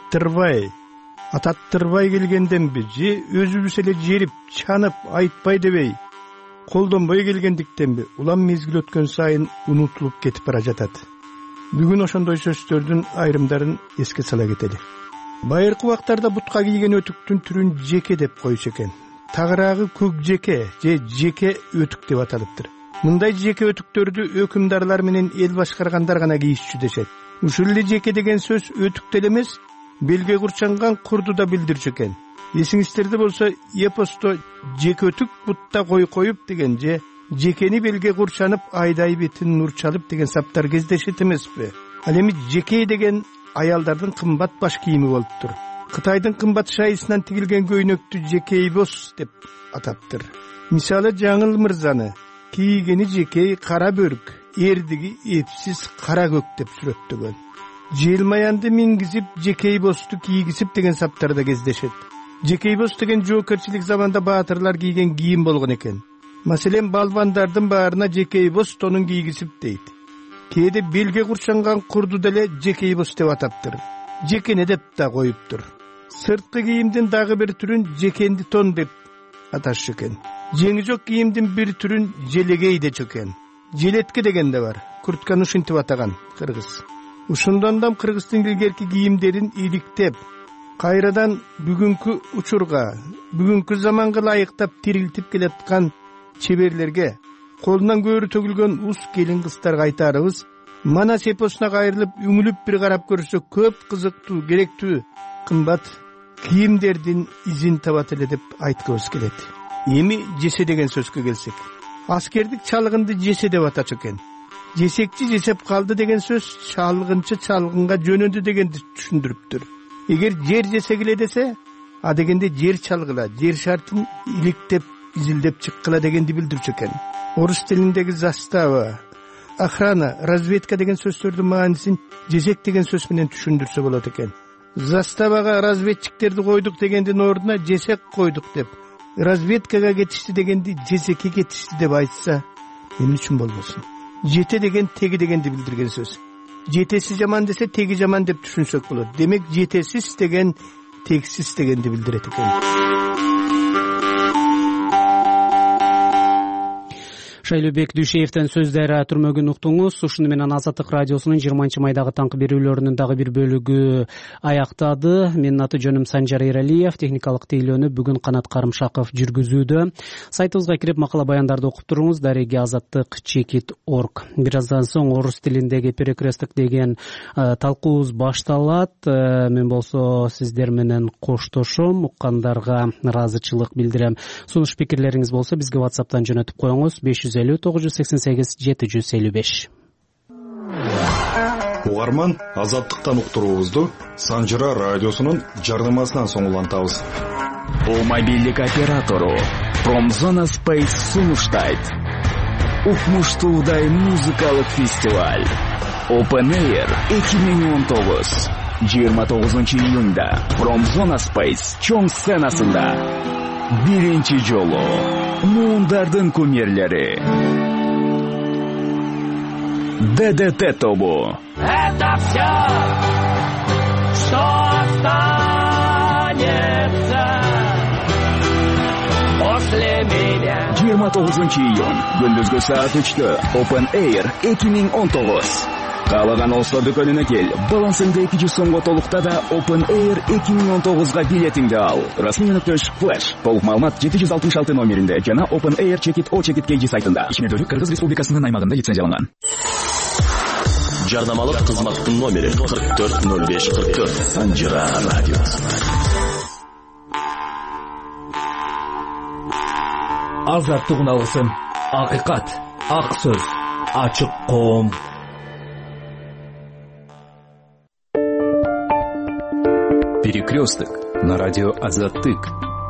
ататтырбай келгенденби, же өзүбүз эле жерип, чанып, айтпай дебей, колдонбой келгендиктенби, улам мезгил өткөн сайын унутулуп кетип бара жатат. Бүгүн ошондой сөздөрдүн айрымдарын эске сала кетели. Байыркы убактарда бутка кийген өтүктүн түрүн жеке деп коюшу экен. Тагыраагы көк жеке же жеке өтүк деп аталыптыр. Мындай жеке өтүктөрдү өкүмдарлар менен эл башкаргандар гана кийишчү дешет. Ушул эле жеке деген сөз өтүктө эле эмес, белге курчанган курду да билдирчү экен. Эсиңиздерде болсо, эпосто жеке өтүк бутта кой коюп деген же жекени белге курчанып, айдай бетин нур чалып деген саптар кездешет эмеспи? Ал эми жеке деген аялдардын кымбат баш кийими болуптур. Кытайдын кымбат шайысынан тигилген көйнөктү жекейбос деп атаптыр. Мисалы Жаңыл мырзаны кийгени жекей кара бөрк, эрдиги эпсиз кара көк деп сүрөттөгөн. Желмаянды мингизип, жекейбосту кийгизип деген саптарда кездешет. Жекейбос деген жоокерчилик заманда баатырлар кийген кийим болгон экен. Маселен, балбандардын баарына жекейбос тонун кийгизип дейт. Кээде белге курчанган курду деле жекейбос деп атаптыр. Жекене деп да коюптур. Сырткы кийимдин дагы бир түрүн жекенди тон деп аташчу экен. Жеңи жок кийимдин бир түрүн желегей дечү экен. Желетке деген да бар. Куртканы ушинтип атаган кыргыз. Ушундан да кыргыздын илгерки кийимдерин иликтеп, кайрадан бүгүнкү учурга, бүгүнкү заманга ылайыктап тирилтип келаткан чеберлерге, колунан көөрү төгүлгөн ус келин кыздарга айтарыбыз, Манас эпосуна кайрылып, үңүлүп бир карап көрсө көп кызыктуу, керектүү, кымбат кийимдердин изин табат эле деп айткыбыз келет. Эми жесе деген сөзгө келсек, аскердик чалгынды жесе деп атачу экен. Жесекчи жесеп калды деген сөз чалгынчы чалгынга жөнөдү дегенди түшүндүрүптүр. Эгер жер жесе келе десе, а дегенде жер чалгыла, жер шартын иликтеп, изилдеп чыккыла дегенди билдирчү экен. Орус тилиндеги застава, охрана, разведка деген сөздөрдүн маанисин жесек деген сөз менен түшүндүрсө болот экен. Заставага разведчиктерди койдук дегендин ордуна жесек койдук деп, разведкага кетишти дегенди жесекке кетишти деп айтса, эмне үчүн болбосун? Жете деген теги дегенди билдирген сөз. Жетеси жаман десе, теги жаман деп түшүнсөк болот. Демек, жетесиз деген тегсиз дегенди билдирет экен. Шайлөбек Дүйшеевден сөз дайра түрмөгүн уктуңуз. Ушуну менен Азаттык радиосунун 20 майдагы таңкы берүүлөрүнүн дагы бир бөлүгү аяктады. Менин аты жөнүм Санжар Эралиев, техникалык тейлөөнү бүгүн Канат Карымшаков жүргүзүүдө. Сайтыбызга кирип макала баяндарды окуп туруңуз. Дареги azattik.org. Бир аздан соң орус тилиндеги перекресток деген талкуубуз башталат. Мен болсо сиздер менен коштошом, уккандарга ыраазычылык билдирем. Сунуш пикирлериңиз болсо бизге WhatsApp'тан жөнөтүп коюңуз. 550-988-755. Угарман, Азаттыктан уктуруубузду Санжыра радиосунун жардамасынан соң улантабыз. Мобилдик оператору Промзона Space сунуштайт. Укмуштуудай музыкалык фестиваль Open Air 2019. 29 июнда Промзона Space чоң сценасында биринчи жолу муундардын кумирлери ДДТ тобу. Это все, что останется 29-iyun күндүзгү саат 3-тө Open Air 2019. Каалаган All-Star дүкөнүнө кел. Балансыңды 200 сомго толукта да Open Air 2019-га билетиңди ал. Расмий нүктөш Flash. Толук маалымат 766 номеринде жана Open Air Check-it KG сайтында. Ишмердүүлүк Кыргыз Республикасынын аймагында лицензияланган. Жарнамалык кызматтын номери 440544. Санжира радиосу. Азаттыгын алгысың. Акыйкат, ак сөз, ачык коом. Перекресток на радио Азаттык.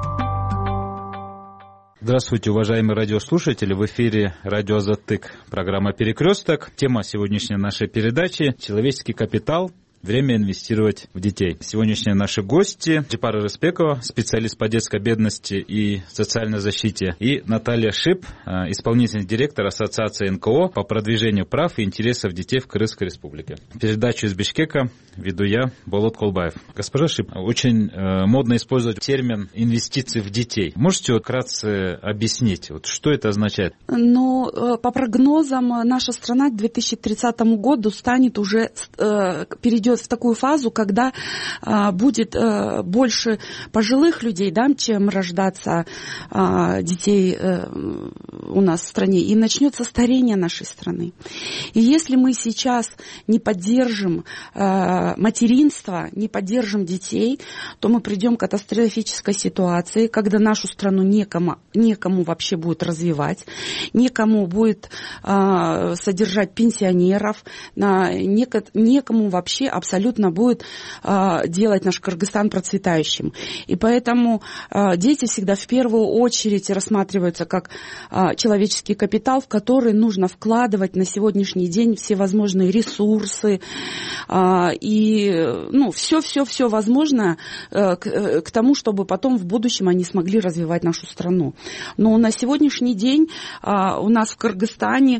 Здравствуйте, уважаемые радиослушатели. В эфире радио Азаттык. Программа «Перекресток». Тема сегодняшней нашей передачи – человеческий капитал. Время инвестировать в детей. Сегодняшние наши гости – Джипара Рыспекова, специалист по детской бедности и социальной защите, и Наталья Шип, исполнительный директор Ассоциации НКО по продвижению прав и интересов детей в Кыргызской Республике. Передачу из Бишкека веду я, Болот Колбаев. Госпожа Шип, очень модно использовать термин «инвестиции в детей». Можете вкратце объяснить, что это означает? По прогнозам, наша страна к 2030 году станет уже, перейдет в такую фазу, когда будет больше пожилых людей, да, чем рождаться детей у нас в стране, и начнется старение нашей страны. И если мы сейчас не поддержим материнство, не поддержим детей, то мы придем к катастрофической ситуации, когда нашу страну некому вообще будет развивать, некому будет содержать пенсионеров, некому вообще абсолютно будет делать наш Кыргызстан процветающим. И поэтому дети всегда в первую очередь рассматриваются как человеческий капитал, в который нужно вкладывать на сегодняшний день всевозможные ресурсы и все возможное к тому, чтобы потом в будущем они смогли развивать нашу страну. Но на сегодняшний день у нас в Кыргызстане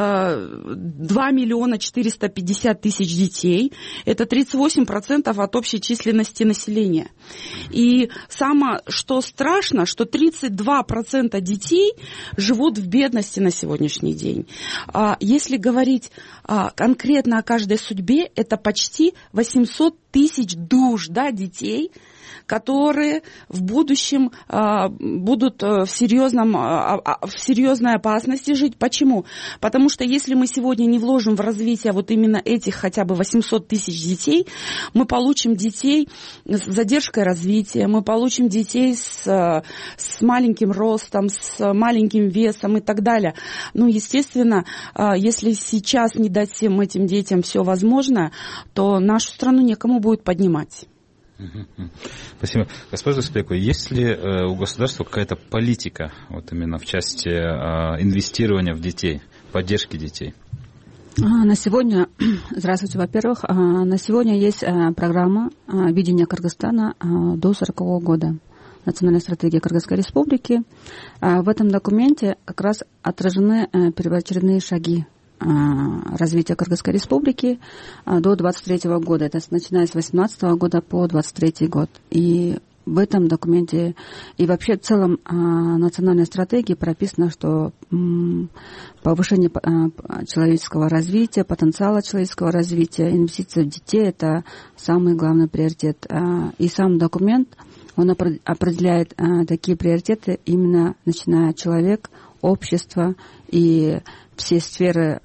2 450 000 детей. Это 38% от общей численности населения. И самое, что страшно, что 32% детей живут в бедности на сегодняшний день. Если говорить конкретно о каждой судьбе, это почти 800 000 душ, да, детей, которые в будущем будут в серьезной опасности жить. Почему? Потому что если мы сегодня не вложим в развитие вот именно этих хотя бы 800 000 детей, мы получим детей с задержкой развития, мы получим детей с маленьким ростом, с маленьким весом и так далее. Естественно, если сейчас не дать всем этим детям все возможное, то нашу страну некому будет поднимать. Спасибо. Госпожа Рыспекова, есть ли у государства какая-то политика вот именно в части инвестирования в детей, поддержки детей? На сегодня, здравствуйте, во-первых, на сегодня есть программа видения Кыргызстана до 40-го года. Национальной стратегии Кыргызской Республики. В этом документе как раз отражены первоочередные шаги развития Кыргызской Республики до 23 года. Это начиная с 18 года по 23 год. И в этом документе и вообще в целом национальной стратегии прописано, что повышение человеческого развития, потенциала человеческого развития, инвестиции в детей – это самый главный приоритет. И сам документ, он определяет такие приоритеты именно начиная от человека, общества и все сферы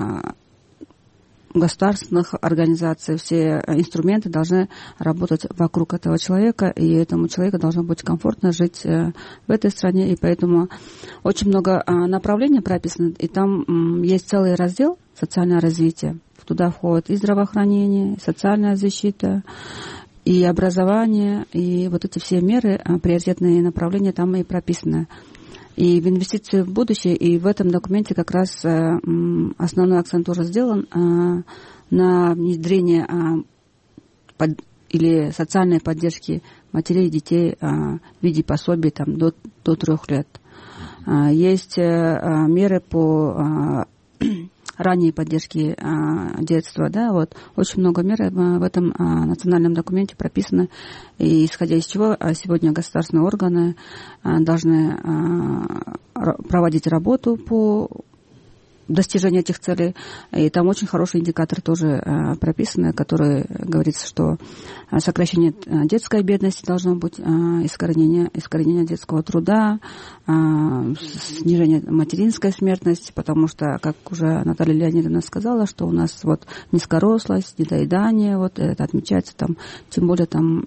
государственных организаций, все инструменты должны работать вокруг этого человека, и этому человеку должно быть комфортно жить в этой стране, и поэтому очень много направлений прописано, и там есть целый раздел «Социальное развитие». Туда входит и здравоохранение, и социальная защита, и образование, и вот эти все меры, приоритетные направления там и прописаны. И в инвестиции в будущее, и в этом документе как раз основной акцент тоже сделан на внедрение или социальной поддержки матерей и детей в виде пособий до 3 лет. Есть меры по ранней поддержки детства, да, вот очень много мер в этом национальном документе прописано, и исходя из чего сегодня государственные органы должны проводить работу по достижению этих целей. И там очень хороший индикатор тоже прописан, который говорится, что сокращение детской бедности должно быть, искоренение детского труда, снижение материнской смертности, потому что, как уже Наталья Леонидовна сказала, что у нас вот низкорослость, недоедание, вот это отмечается там, тем более там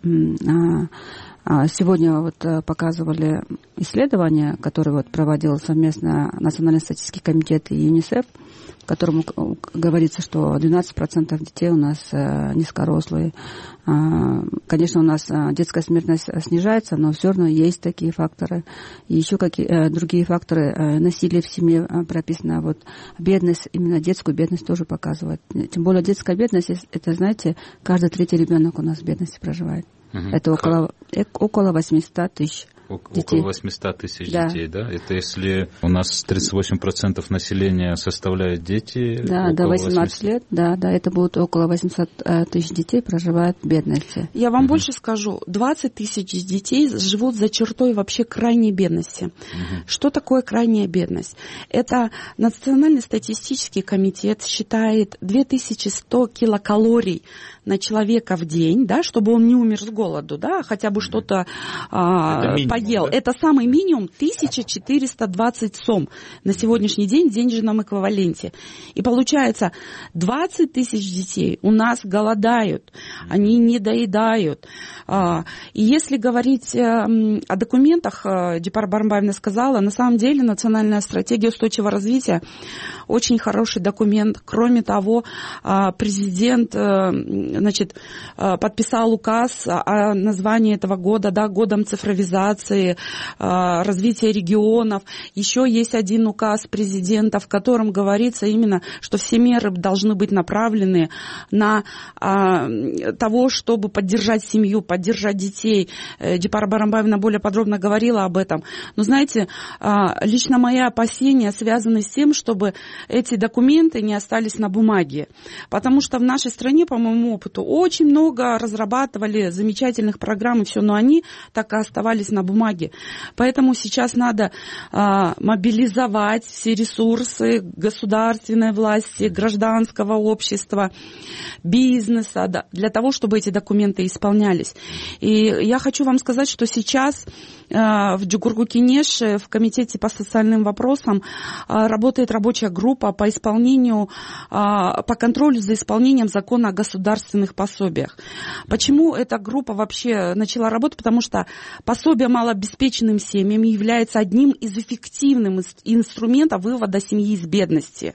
сегодня вот показывали исследования, которые вот проводил совместно Национальный статистический комитет и ЮНИСЕФ, в котором говорится, что 12% детей у нас низкорослые. Конечно, у нас детская смертность снижается, но все равно есть такие факторы. И еще какие другие факторы. Насилие в семье прописано. Вот бедность, именно детскую бедность тоже показывает. Тем более детская бедность, это, знаете, каждый третий ребенок у нас в бедности проживает. Это около 800 тысяч детей. Около 800 тысяч детей, да? Это если у нас 38% населения составляют дети? Да, до 18 лет, да, это будет около 800 тысяч детей проживают в бедности. Я вам больше скажу, 20 тысяч детей живут за чертой вообще крайней бедности. Что такое крайняя бедность? Это Национальный статистический комитет считает 2100 килокалорий на человека в день, да, чтобы он не умер с голоду, да, хотя бы что-то поел. Да? Это самый минимум 1420 сом на сегодняшний день в денежном эквиваленте. И получается, 20 тысяч детей у нас голодают, они не доедают. И если говорить о документах, Дипар Бармбаевна сказала, на самом деле Национальная стратегия устойчивого развития очень хороший документ. Кроме того, президент подписал указ о названии этого года, да, годом цифровизации, развития регионов. Еще есть один указ президента, в котором говорится именно, что все меры должны быть направлены на того, чтобы поддержать семью, поддержать детей. Дипара Бармбаевна более подробно говорила об этом. Но знаете, лично мои опасения связаны с тем, чтобы эти документы не остались на бумаге. Потому что в нашей стране, по моему опыту, очень много разрабатывали замечательных программ и все, но они так и оставались на бумаге. Поэтому сейчас надо мобилизовать все ресурсы государственной власти, гражданского общества, бизнеса, да, для того, чтобы эти документы исполнялись. И я хочу вам сказать, что сейчас в Джугурку-Кенеше в комитете по социальным вопросам работает рабочая группа по исполнению, по контролю за исполнением закона о государственных пособиях. Почему эта группа вообще начала работать? Потому что пособие малообеспеченным семьям является одним из эффективных инструментов вывода семьи из бедности.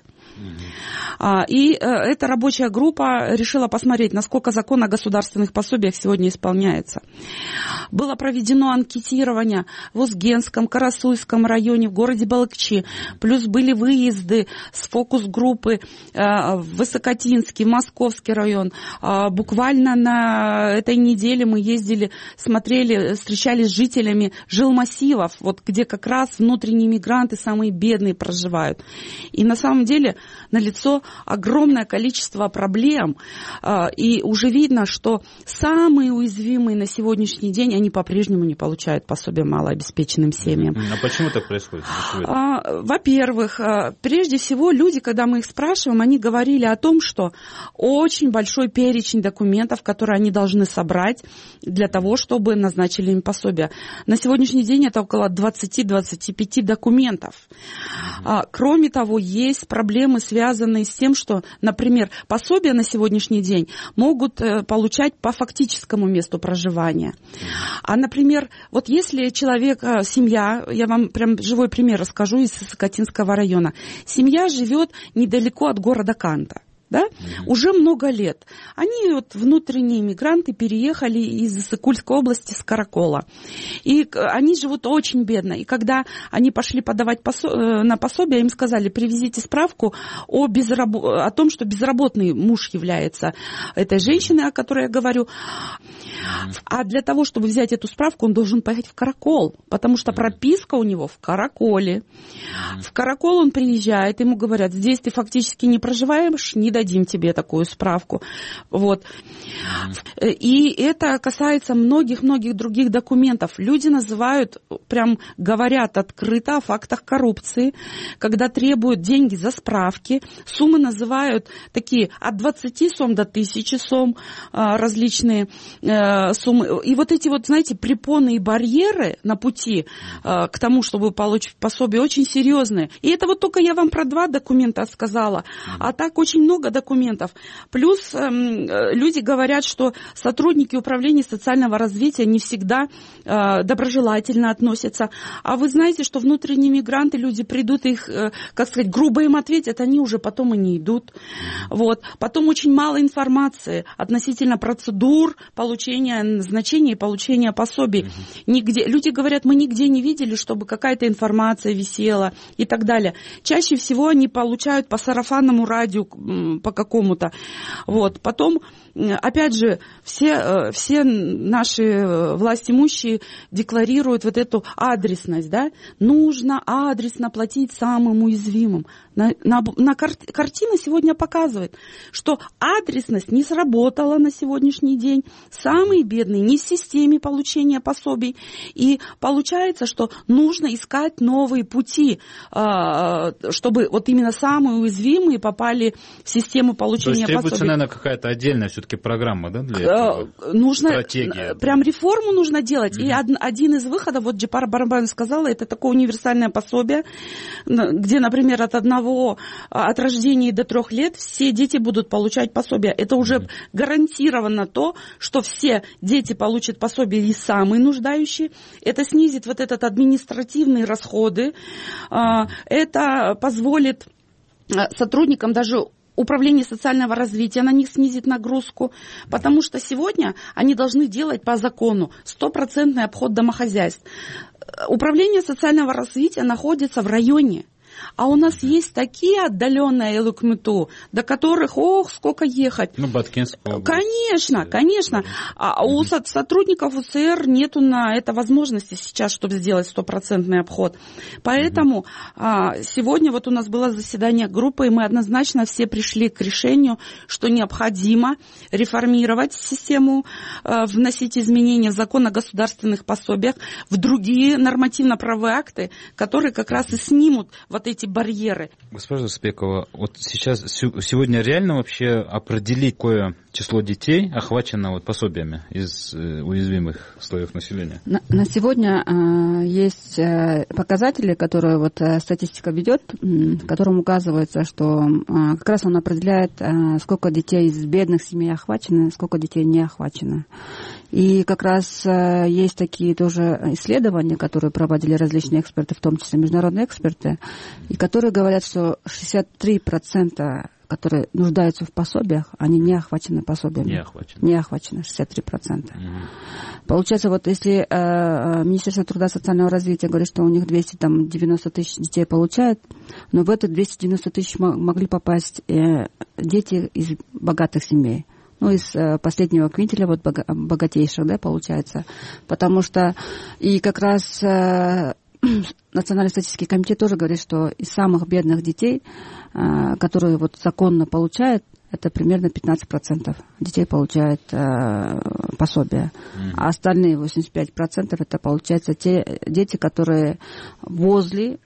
И эта рабочая группа решила посмотреть, насколько закон о государственных пособиях сегодня исполняется. Было проведено анкетирование в Узгенском, Карасуйском районе, в городе Балыкчи. Плюс были выезды с фокус-группы в Высокотинский, Московский район. Буквально на этой неделе мы ездили, смотрели, встречались с жителями жилмассивов, вот где как раз внутренние мигранты, самые бедные, проживают. И на самом деле налицо огромное количество проблем, и уже видно, что самые уязвимые на сегодняшний день, они по-прежнему не получают пособие малообеспеченным семьям. А почему так происходит? Во-первых, прежде всего, люди, когда мы их спрашиваем, они говорили о том, что очень большой перечень документов, которые они должны собрать для того, чтобы назначили им пособие. На сегодняшний день это около 20-25 документов. Кроме того, есть проблемы, связанные с тем, что, например, пособия на сегодняшний день могут получать по фактическому месту проживания. А, например, вот если человек, семья, я вам прям живой пример расскажу из Сокотинского района, семья живет недалеко от города Канта. Да? Уже много лет. Они, вот, внутренние мигранты, переехали из Иссык-Кульской области, с Каракола. И они живут очень бедно. И когда они пошли подавать на пособие, им сказали, привезите справку о том, что безработный муж является этой женщиной, о которой я говорю. А для того, чтобы взять эту справку, он должен поехать в Каракол, потому что прописка у него в Караколе. В Каракол он приезжает, ему говорят, здесь ты фактически не проживаешь, не дадим тебе такую справку. Вот. И это касается многих-многих других документов. Люди называют, прям говорят открыто о фактах коррупции, когда требуют деньги за справки. Суммы называют такие от 20 сом до 1000 сом, различные суммы. И вот эти вот, знаете, препоны и барьеры на пути к тому, чтобы получить пособие, очень серьезные. И это вот только я вам про 2 документа сказала, а так очень много документов. Плюс люди говорят, что сотрудники управления социального развития не всегда доброжелательно относятся. А вы знаете, что внутренние мигранты, люди придут, их, как сказать, грубо им ответят, они уже потом и не идут. Вот. Потом очень мало информации относительно процедур получения назначения и получения пособий. Нигде. Люди говорят, мы нигде не видели, чтобы какая-то информация висела и так далее. Чаще всего они получают по сарафанному радио по какому-то. Вот. Потом, опять же, все наши властимущие декларируют вот эту адресность. Да? Нужно адресно платить самым уязвимым. Картина сегодня показывает, что адресность не сработала на сегодняшний день. Самые бедные не в системе получения пособий. И получается, что нужно искать новые пути, чтобы вот именно самые уязвимые попали в систему получения пособий. То есть требуется, наверное, какая-то отдельная все-таки программа, да, для этого? Нужно, стратегия. Прям реформу нужно делать. И один из выходов, вот Джипар Барабан сказала, это такое универсальное пособие, где, например, от рождения до 3 лет все дети будут получать пособие. Это уже гарантированно то, что все дети получат пособие и самые нуждающие. Это снизит вот этот административные расходы. Это позволит сотрудникам даже Управление социального развития на них снизит нагрузку, потому что сегодня они должны делать по закону 100% обход домохозяйств. Управление социального развития находится в районе. А у нас есть такие отдаленные Элукмыту, до которых, сколько ехать. Баткенская область. Конечно. А у сотрудников УСР нету на это возможности сейчас, чтобы сделать 100% обход. Поэтому сегодня вот у нас было заседание группы, и мы однозначно все пришли к решению, что необходимо реформировать систему, вносить изменения в закон о государственных пособиях, в другие нормативно-правовые акты, которые как раз и снимут вот эти барьеры. Госпожа Спекова, вот сегодня реально вообще определить какое число детей охвачено вот пособиями из уязвимых слоев населения? На сегодня есть показатели, которые вот статистика ведет, в котором указывается, что как раз он определяет, сколько детей из бедных семей охвачено, сколько детей не охвачено. И как раз есть такие тоже исследования, которые проводили различные эксперты, в том числе международные эксперты, и которые говорят, что 63%, которые нуждаются в пособиях, они не охвачены пособиями. Не охвачены 63%. Получается, вот если Министерство труда и социального развития говорит, что у них 290 тысяч детей получают, но в это 290 тысяч могли попасть дети из богатых семей. Из последнего квинтиля, вот богатейших, да, получается. Потому что и как раз Национальный статистический комитет тоже говорит, что из самых бедных детей, которые вот законно получают, это примерно 15% детей получают пособие. А остальные 85% это, получается, те дети, которые возле,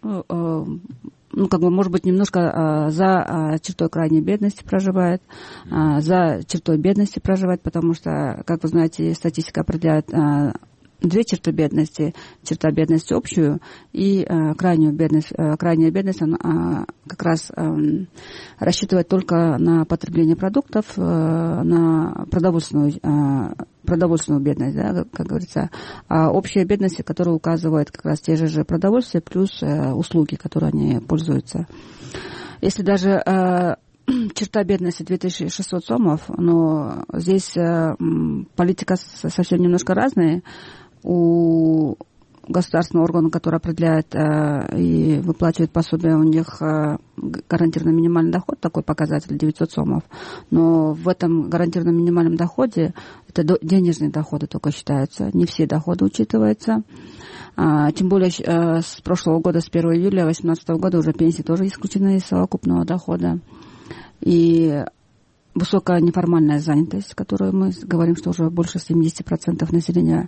может быть, немножко за чертой крайней бедности проживает, за чертой бедности проживает, потому что, как вы знаете, статистика определяет 2 черты бедности. Черта бедности общую и крайнюю бедность. Крайняя бедность она как раз рассчитывает только на потребление продуктов, на продовольственную бедность, да, как говорится. А общая бедность, которая указывает как раз те же продовольствия плюс услуги, которые они пользуются. Если даже черта бедности 2600 сомов, но здесь политика совсем немножко разная. У государственного органа, который определяет и выплачивает пособие, у них гарантированный минимальный доход, такой показатель 900 сомов. Но в этом гарантированном минимальном доходе это денежные доходы только считаются, не все доходы учитываются. Тем более с прошлого года, с 1 июля 2018 года уже пенсии тоже исключены из совокупного дохода. И высокая неформальная занятость, которую мы говорим, что уже больше 70% населения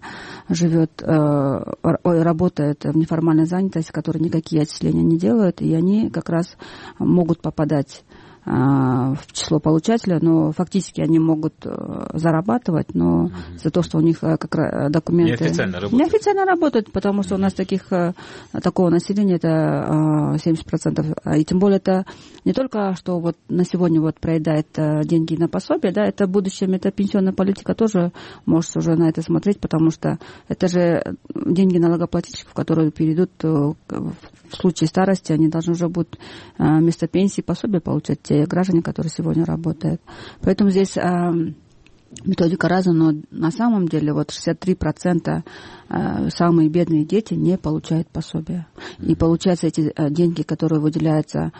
работает в неформальной занятости, которые никакие отчисления не делают, и они как раз могут попадать в число получателя, но фактически они могут зарабатывать, но за то, что у них как раз документы неофициально работают, потому что у нас такого населения это 70%, и тем более это не только, что вот на сегодня вот проедает деньги на пособие, да, это в будущем, это пенсионная политика тоже может уже на это смотреть, потому что это же деньги налогоплательщиков, которые перейдут в случае старости, они должны уже будут вместо пенсии пособие получать, те граждане, которые сегодня работают. Поэтому здесь методика разная, но на самом деле вот 63% самые бедные дети не получают пособия. И получается эти деньги, которые выделяются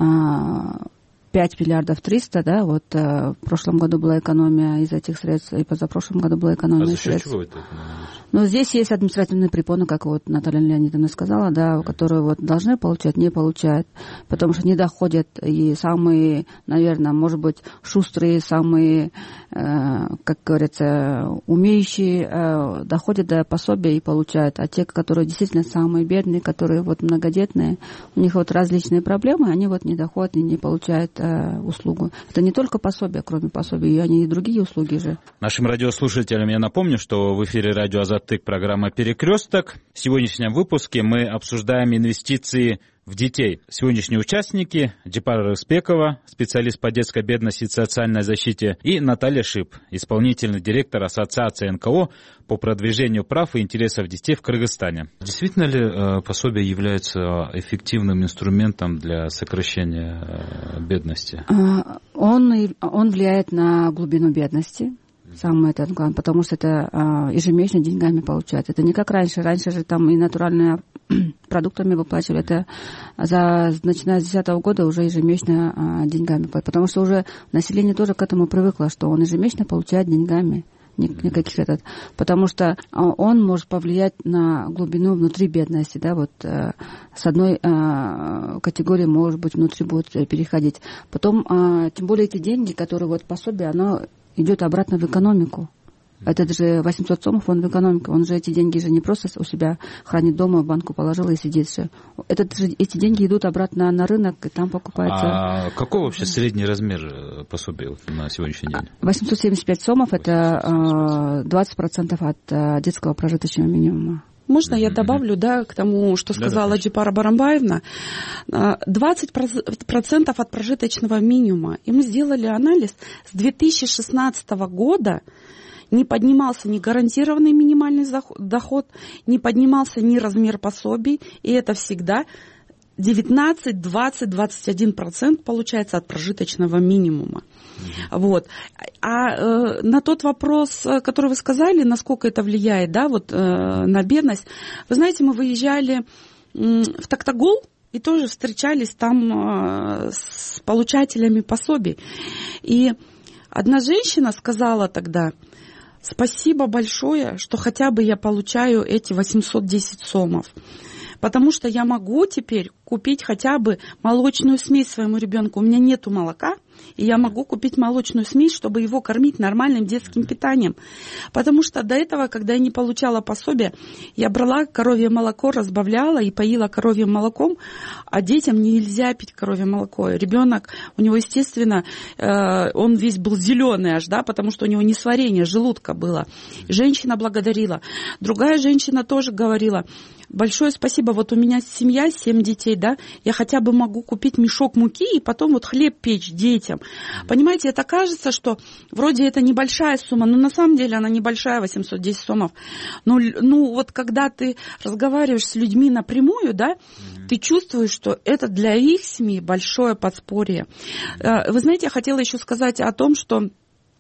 5 миллиардов 300, да, вот в прошлом году была экономия из этих средств, и позапрошлом году была экономия из средств. Чего это? Но здесь есть административные препоны, как вот Наталья Леонидовна сказала, да, которые вот должны получать, не получают, потому что не доходят, и самые, наверное, может быть, шустрые, самые, как говорится, умеющие, доходят до пособия и получают, а те, которые действительно самые бедные, которые вот многодетные, у них вот различные проблемы, они вот не доходят и не получают услугу. Это не только пособие, кроме пособия, они и другие услуги же. Нашим радиослушателям я напомню, что в эфире радио «Азаттык» программа «Перекресток». В сегодняшнем выпуске мы обсуждаем инвестиции в детей. Сегодняшние участники — Джипар Рыспекова, специалист по детской бедности и социальной защите, и Наталья Шип, исполнительный директор Ассоциации НКО по продвижению прав и интересов детей в Кыргызстане. Действительно ли пособие является эффективным инструментом для сокращения бедности? Он влияет на глубину бедности. Самое это главное, потому что это ежемесячно деньгами получают. Это не как раньше. Раньше же там и натуральные продуктами выплачивали. Это начиная с 2010 года уже ежемесячно деньгами. Потому что уже население тоже к этому привыкло, что он ежемесячно получает деньгами. Никаких потому что он может повлиять на глубину внутри бедности, да, вот с одной категории, может быть, внутри будет переходить. Потом, тем более эти деньги, которые вот пособие, оно идет обратно в экономику. Это же 800 сомов, он в экономике. Он же эти деньги же не просто у себя хранит дома, в банку положил и сидит же. Эти деньги идут обратно на рынок, и там покупается. А какой вообще средний размер пособия на сегодняшний день? 875 сомов, это 20% от детского прожиточного минимума. Можно я добавлю, да, к тому, что сказала Джипара Барамбаевна? 20% от прожиточного минимума. И мы сделали анализ. С 2016 года не поднимался ни гарантированный минимальный доход, не поднимался ни размер пособий. И это всегда 19, 20, 21% получается от прожиточного минимума. Вот. А на тот вопрос, который вы сказали, насколько это влияет, да, вот, на бедность, вы знаете, мы выезжали в Токтагул и тоже встречались там с получателями пособий. И одна женщина сказала тогда: спасибо большое, что хотя бы я получаю эти 810 сомов. Потому что я могу теперь купить хотя бы молочную смесь своему ребенку. У меня нету молока, и я могу купить молочную смесь, чтобы его кормить нормальным детским питанием. Потому что до этого, когда я не получала пособие, я брала коровье молоко, разбавляла и поила коровьим молоком, а детям нельзя пить коровье молоко. Ребенок, у него, естественно, он весь был зеленый аж, да, потому что у него несварение желудка было. Женщина благодарила. Другая женщина тоже говорила: большое спасибо, вот у меня семья, 7 детей, да, я хотя бы могу купить мешок муки и потом вот хлеб печь детям. Понимаете, это кажется, что вроде это небольшая сумма, но на самом деле она небольшая, 810 сомов. Ну вот когда ты разговариваешь с людьми напрямую, да, ты чувствуешь, что это для их семьи большое подспорье. Вы знаете, я хотела еще сказать о том, что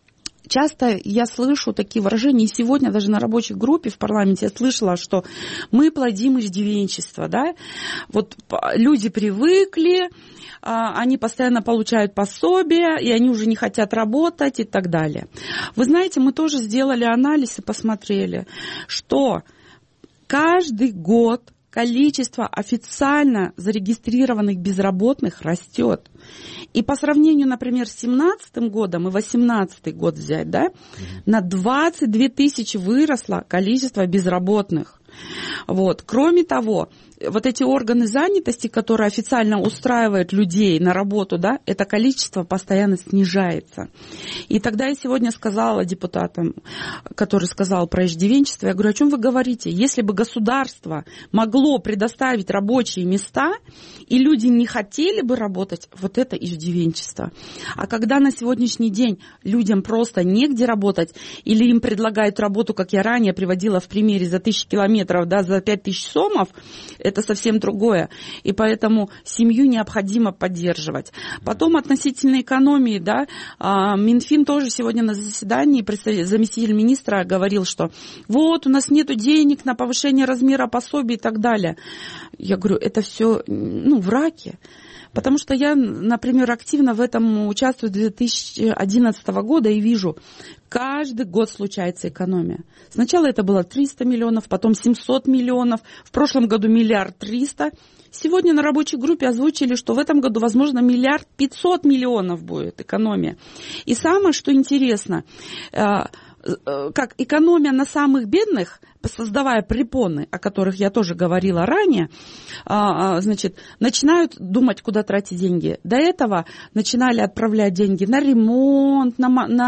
часто я слышу такие выражения, и сегодня даже на рабочей группе в парламенте я слышала, что мы плодим иждивенчество, да, вот люди привыкли, они постоянно получают пособия, и они уже не хотят работать и так далее. Вы знаете, мы тоже сделали анализ и посмотрели, что каждый год количество официально зарегистрированных безработных растет. И по сравнению, например, с 2017 годом и 2018 год взять, да, на 22 тысячи выросло количество безработных. Вот. Кроме того, вот эти органы занятости, которые официально устраивают людей на работу, да, это количество постоянно снижается. И тогда я сегодня сказала депутатам, который сказал про иждивенчество, я говорю, о чем вы говорите? Если бы государство могло предоставить рабочие места, и люди не хотели бы работать, вот это иждивенчество. А когда на сегодняшний день людям просто негде работать, или им предлагают работу, как я ранее приводила в примере, за 1000 километров, да, за 5000 сомов, это совсем другое. И поэтому семью необходимо поддерживать. Потом относительно экономии, да, Минфин тоже сегодня на заседании, заместитель министра говорил, что вот у нас нету денег на повышение размера пособий и так далее. Я говорю, это все, враки. Потому что я, например, активно в этом участвую с 2011 года и вижу, каждый год случается экономия. Сначала это было 300 миллионов, потом 700 миллионов, в прошлом году 1 300 000 000. Сегодня на рабочей группе озвучили, что в этом году, возможно, 1 500 000 000 будет экономия. И самое, что интересно, как экономия на самых бедных, создавая препоны, о которых я тоже говорила ранее, значит, начинают думать, куда тратить деньги. До этого начинали отправлять деньги на ремонт,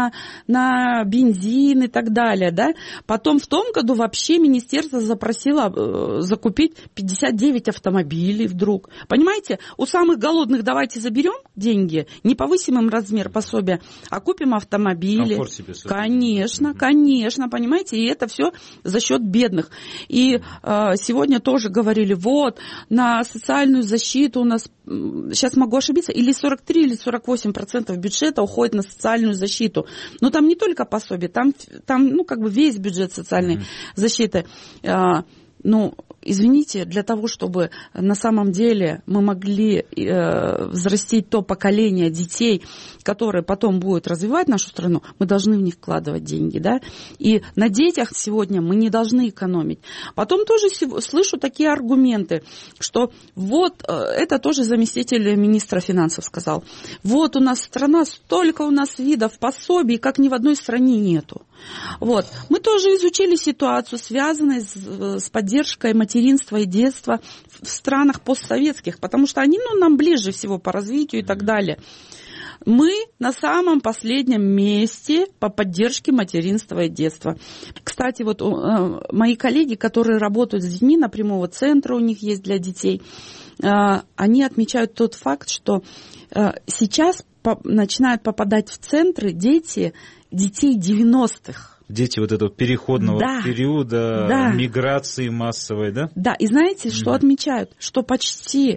на бензин и так далее. Да? Потом в том году вообще министерство запросило закупить 59 автомобилей вдруг. Понимаете, у самых голодных давайте заберем деньги, не повысим им размер пособия, а купим автомобили. Конечно, понимаете, и это все за счет бедных. И сегодня тоже говорили, вот, на социальную защиту у нас, сейчас могу ошибиться, или 43, или 48% бюджета уходит на социальную защиту. Но там не только пособие, там весь бюджет социальной защиты. Извините, для того, чтобы на самом деле мы могли взрастить то поколение детей, которые потом будут развивать нашу страну, мы должны в них вкладывать деньги, да? И на детях сегодня мы не должны экономить. Потом тоже слышу такие аргументы, что вот, это тоже заместитель министра финансов сказал, вот у нас страна, столько у нас видов пособий, как ни в одной стране нету. Вот. Мы тоже изучили ситуацию, связанную с поддержкой материнства и детства в странах постсоветских, потому что они нам ближе всего по развитию и так далее. Мы на самом последнем месте по поддержке материнства и детства. Кстати, вот мои коллеги, которые работают с детьми, напрямую центра у них есть для детей, они отмечают тот факт, что сейчас начинают попадать в центры детей 90-х. Дети вот этого переходного периода, миграции массовой, да? Да, и знаете, что отмечают? Что почти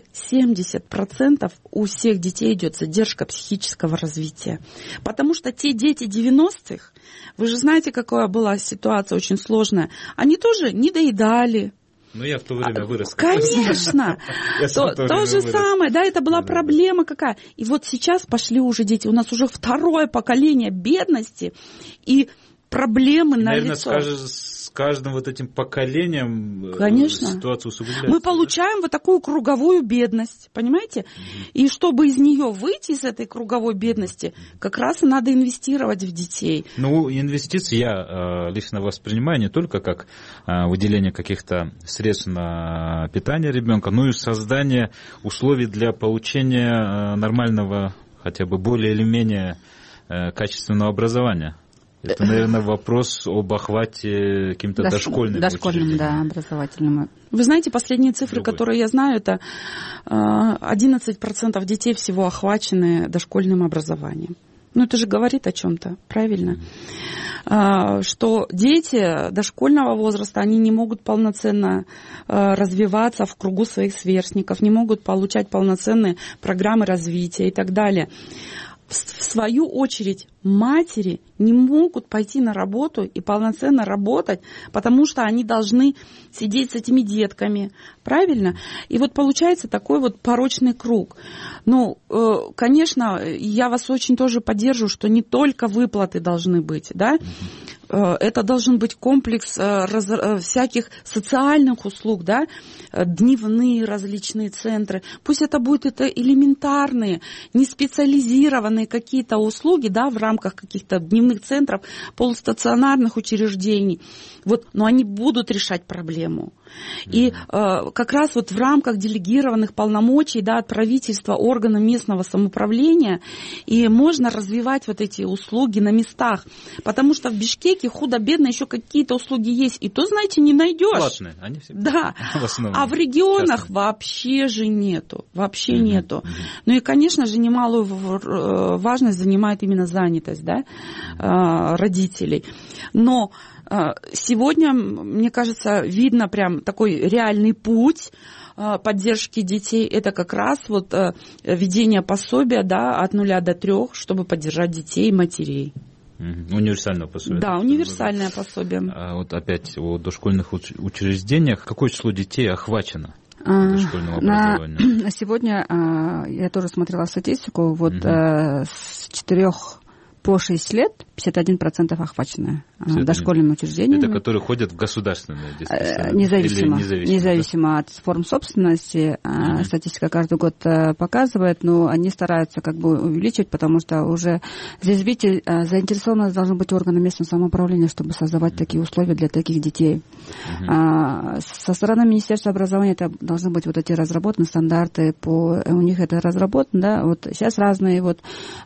70% у всех детей идет задержка психического развития. Потому что те дети 90-х, вы же знаете, какая была ситуация очень сложная, они тоже не доедали. Ну, я в то время вырос. Конечно. То же самое, да, это была проблема какая. И вот сейчас пошли уже дети, у нас уже второе поколение бедности, и проблемы налицо. Наверное, с каждым вот этим поколением ситуацию усугубляется. Мы получаем вот такую круговую бедность, понимаете? И чтобы из нее выйти, из этой круговой бедности, как раз и надо инвестировать в детей. Ну, инвестиции я лично воспринимаю не только как выделение каких-то средств на питание ребенка, но и создание условий для получения нормального, хотя бы более или менее качественного образования. Это, наверное, вопрос об охвате каким-то дошкольным образовательным. Вы знаете, последние цифры, которые я знаю, это 11% детей всего охвачены дошкольным образованием. Ну, это же говорит о чем-то, правильно? Что дети дошкольного возраста, они не могут полноценно развиваться в кругу своих сверстников, не могут получать полноценные программы развития и так далее. в свою очередь, матери не могут пойти на работу и полноценно работать, потому что они должны сидеть с этими детками, правильно? И вот получается такой вот порочный круг. Ну, конечно, я вас очень тоже поддерживаю, что не только выплаты должны быть, да? Это должен быть комплекс всяких социальных услуг, да, дневные различные центры. Пусть это будут элементарные, не специализированные какие-то услуги, да, в рамках каких-то дневных центров, полустационарных учреждений. Вот, но они будут решать проблему. И как раз вот в рамках делегированных полномочий, да, от правительства, органам местного самоуправления и можно развивать вот эти услуги на местах. Потому что в Бишкеке худо-бедно еще какие-то услуги есть. И то, знаете, не найдешь. Платные, они все. Да. А в регионах частные. Вообще же нету. Вообще нету. Ну и, конечно же, немалую важность занимает именно занятость, да, родителей. Но сегодня, мне кажется, видно прям такой реальный путь поддержки детей. Это как раз вот введение пособия, да, от 0 до 3, чтобы поддержать детей и матерей. Универсальное пособие. Да, универсальное пособие. Вот опять о дошкольных учреждениях. Какое число детей охвачено дошкольного образования? На сегодня я тоже смотрела статистику. Вот с 4 по 6 лет 51% охвачены дошкольными учреждениями. Это которые ходят в государственные действительно? Независимо от форм собственности. Статистика каждый год показывает, но они стараются как бы увеличивать, потому что уже здесь, видите, заинтересованность должны быть органы местного самоуправления, чтобы создавать такие условия для таких детей. Со стороны Министерства образования это должны быть вот эти разработаны стандарты, у них это разработано, да, вот сейчас разные, вот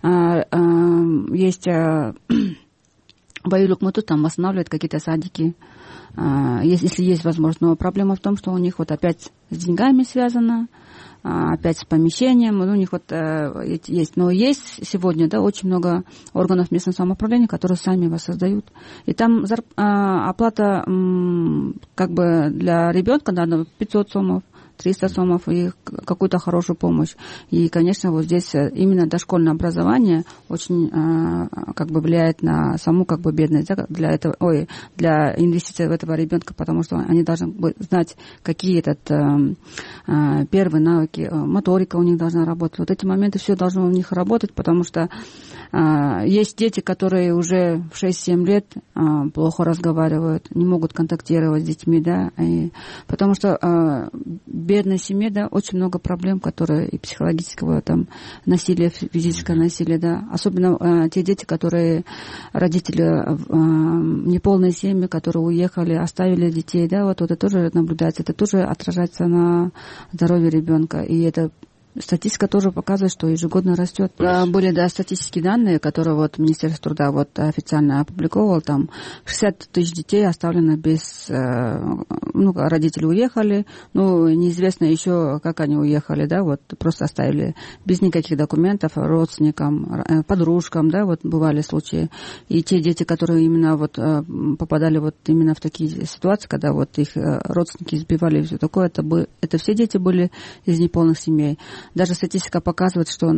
есть Баюлюк Муту там восстанавливает какие-то садики, если есть возможность. Но проблема в том, что у них вот опять с деньгами связано, опять с помещением, у них вот есть. Но есть сегодня, да, очень много органов местного самоуправления, которые сами его создают. И там оплата как бы для ребенка, да, 500 сомов, 300 сомов и какую-то хорошую помощь. И, конечно, вот здесь именно дошкольное образование очень как бы влияет на саму как бы бедность, да, для инвестиций в этого ребенка, потому что они должны знать, какие первые навыки, моторика у них должна работать. Вот эти моменты все должно у них работать, потому что есть дети, которые уже в 6-7 лет плохо разговаривают, не могут контактировать с детьми, да, потому что бедной семье, да, очень много проблем, которые и психологического там насилия, физическое насилие, да, особенно те дети, которые родители неполные семьи, которые уехали, оставили детей, да, вот это тоже наблюдается, это тоже отражается на здоровье ребенка, и это статистика тоже показывает, что ежегодно растет. Были, да, статистические данные, которые вот Министерство труда вот официально опубликовало, там 60 тысяч детей оставлено без, родители уехали, неизвестно еще, как они уехали, да, вот просто оставили без никаких документов родственникам, подружкам, да, вот бывали случаи. И те дети, которые именно вот попадали вот именно в такие ситуации, когда вот их родственники избивали и все такое, это все дети были из неполных семей. Даже статистика показывает, что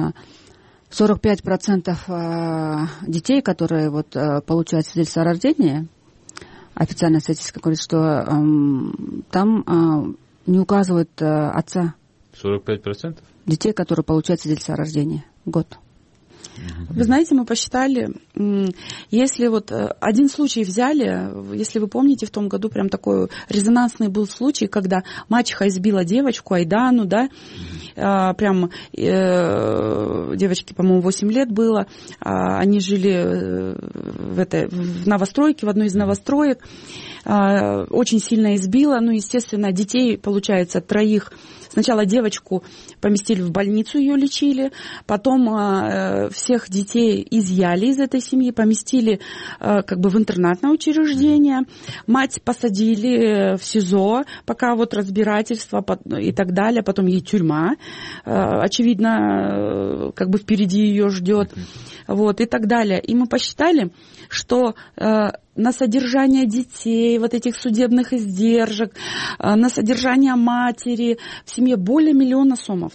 45% детей, которые вот получают свидетельство о рождении, официальная статистика говорит, что там не указывают отца. 45%? Детей, которые получают свидетельство о рождении в год. Вы знаете, мы посчитали, если вот один случай взяли, если вы помните, в том году прям такой резонансный был случай, когда мачеха избила девочку, Айдану, да, прям девочке, по-моему, 8 лет было, они жили в новостройке, в одной из новостроек, очень сильно избила, естественно, детей, получается, 3. Сначала девочку поместили в больницу, ее лечили, потом всех детей изъяли из этой семьи, поместили как бы в интернатное учреждение, мать посадили в СИЗО, пока вот разбирательство и так далее, потом ей тюрьма, очевидно, как бы впереди ее ждет, вот, и так далее. И мы посчитали, что на содержание детей, вот этих судебных издержек, на содержание матери в семье более 1 000 000 сомов, да,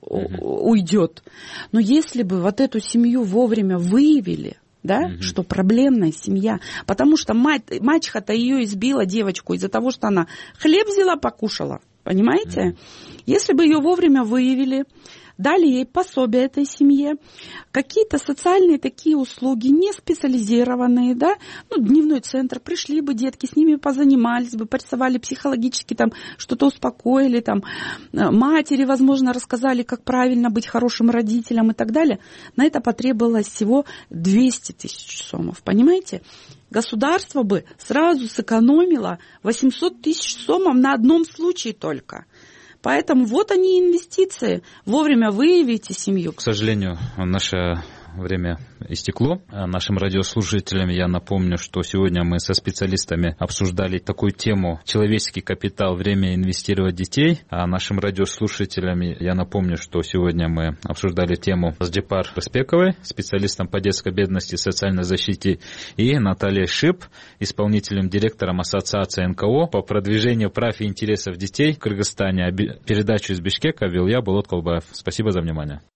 уйдет. Но если бы вот эту семью вовремя выявили, да, что проблемная семья, потому что мачеха-то ее избила, девочку, из-за того, что она хлеб взяла, покушала, понимаете? Если бы ее вовремя выявили, дали ей пособие этой семье, какие-то социальные такие услуги, не специализированные, да, дневной центр, пришли бы детки, с ними позанимались бы, порисовали психологически, там, что-то успокоили, там, матери, возможно, рассказали, как правильно быть хорошим родителем и так далее. На это потребовалось всего 200 тысяч сомов, понимаете? Государство бы сразу сэкономило 800 тысяч сомов на одном случае только. Поэтому вот они инвестиции. Вовремя выявите семью. К сожалению, наше время истекло. Нашим радиослушателям я напомню, что сегодня мы со специалистами обсуждали такую тему «Человеческий капитал. Время инвестировать в детей». А нашим радиослушателям я напомню, что сегодня мы обсуждали тему с Джепар Рыспековой, специалистом по детской бедности и социальной защите, и Натальей Шип, исполнительным директором Ассоциации НКО по продвижению прав и интересов детей в Кыргызстане. Передачу из Бишкека вел я, Болот Колбаев. Спасибо за внимание.